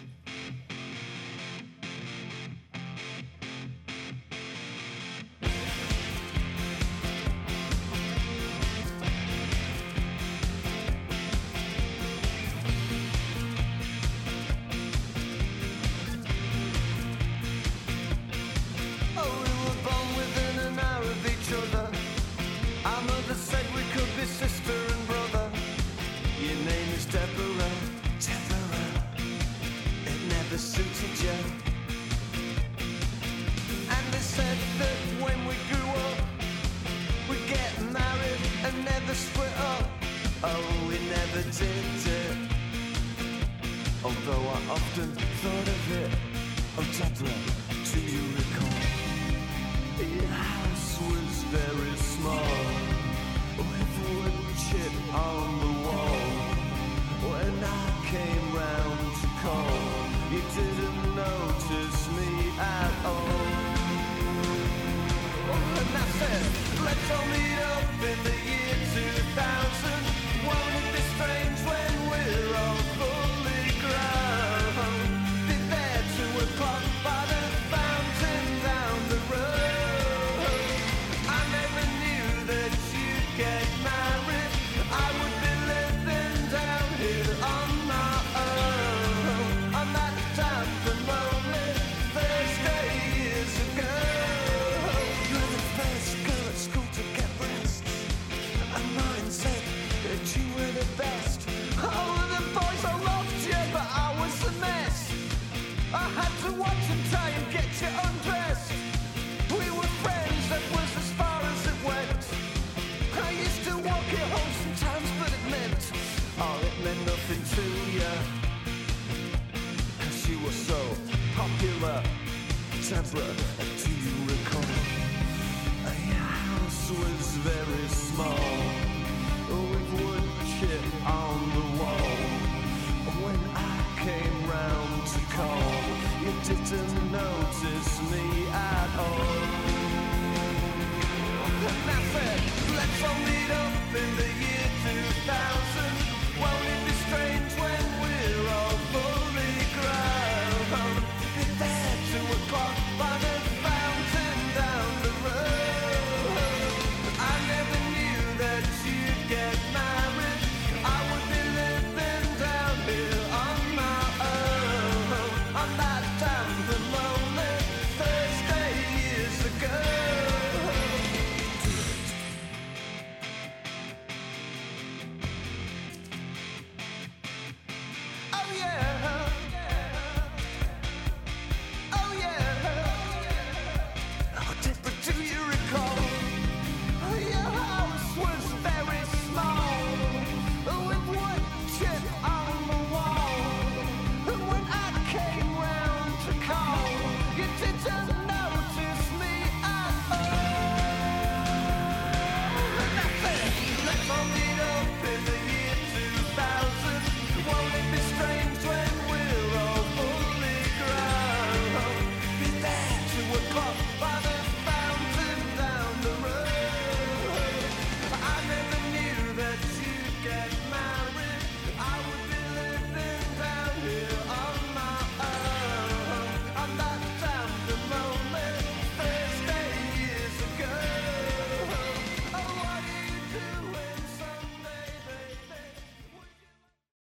Suited you. And they said that when we grew up, we'd get married and never split up. Oh, we never did it. Although I often thought of it. Oh, Deborah, do you recall? Your house was very small, with wood chip on the wall. When I came round to call, you didn't notice me at all. And I said, let's all meet up in the year 2000. Won't it be strange when we're all fully grown? Be there 2 o'clock by the fountain down the road. I never knew that you'd get married. I would be living down here on my own. On that damp and lonely Thursday years ago. You were the first girl at school to get breasts, and mine said that you were the best. Oh, the boys all loved you, but I was a mess. I had to watch and try and get you undressed. We were friends, that was as far as it went. I used to walk you home sometimes, but it meant nothing to you. You were so popular. Deborah, do you recall? Your house was very small, with wood chip on the wall. When I came round to call, you didn't notice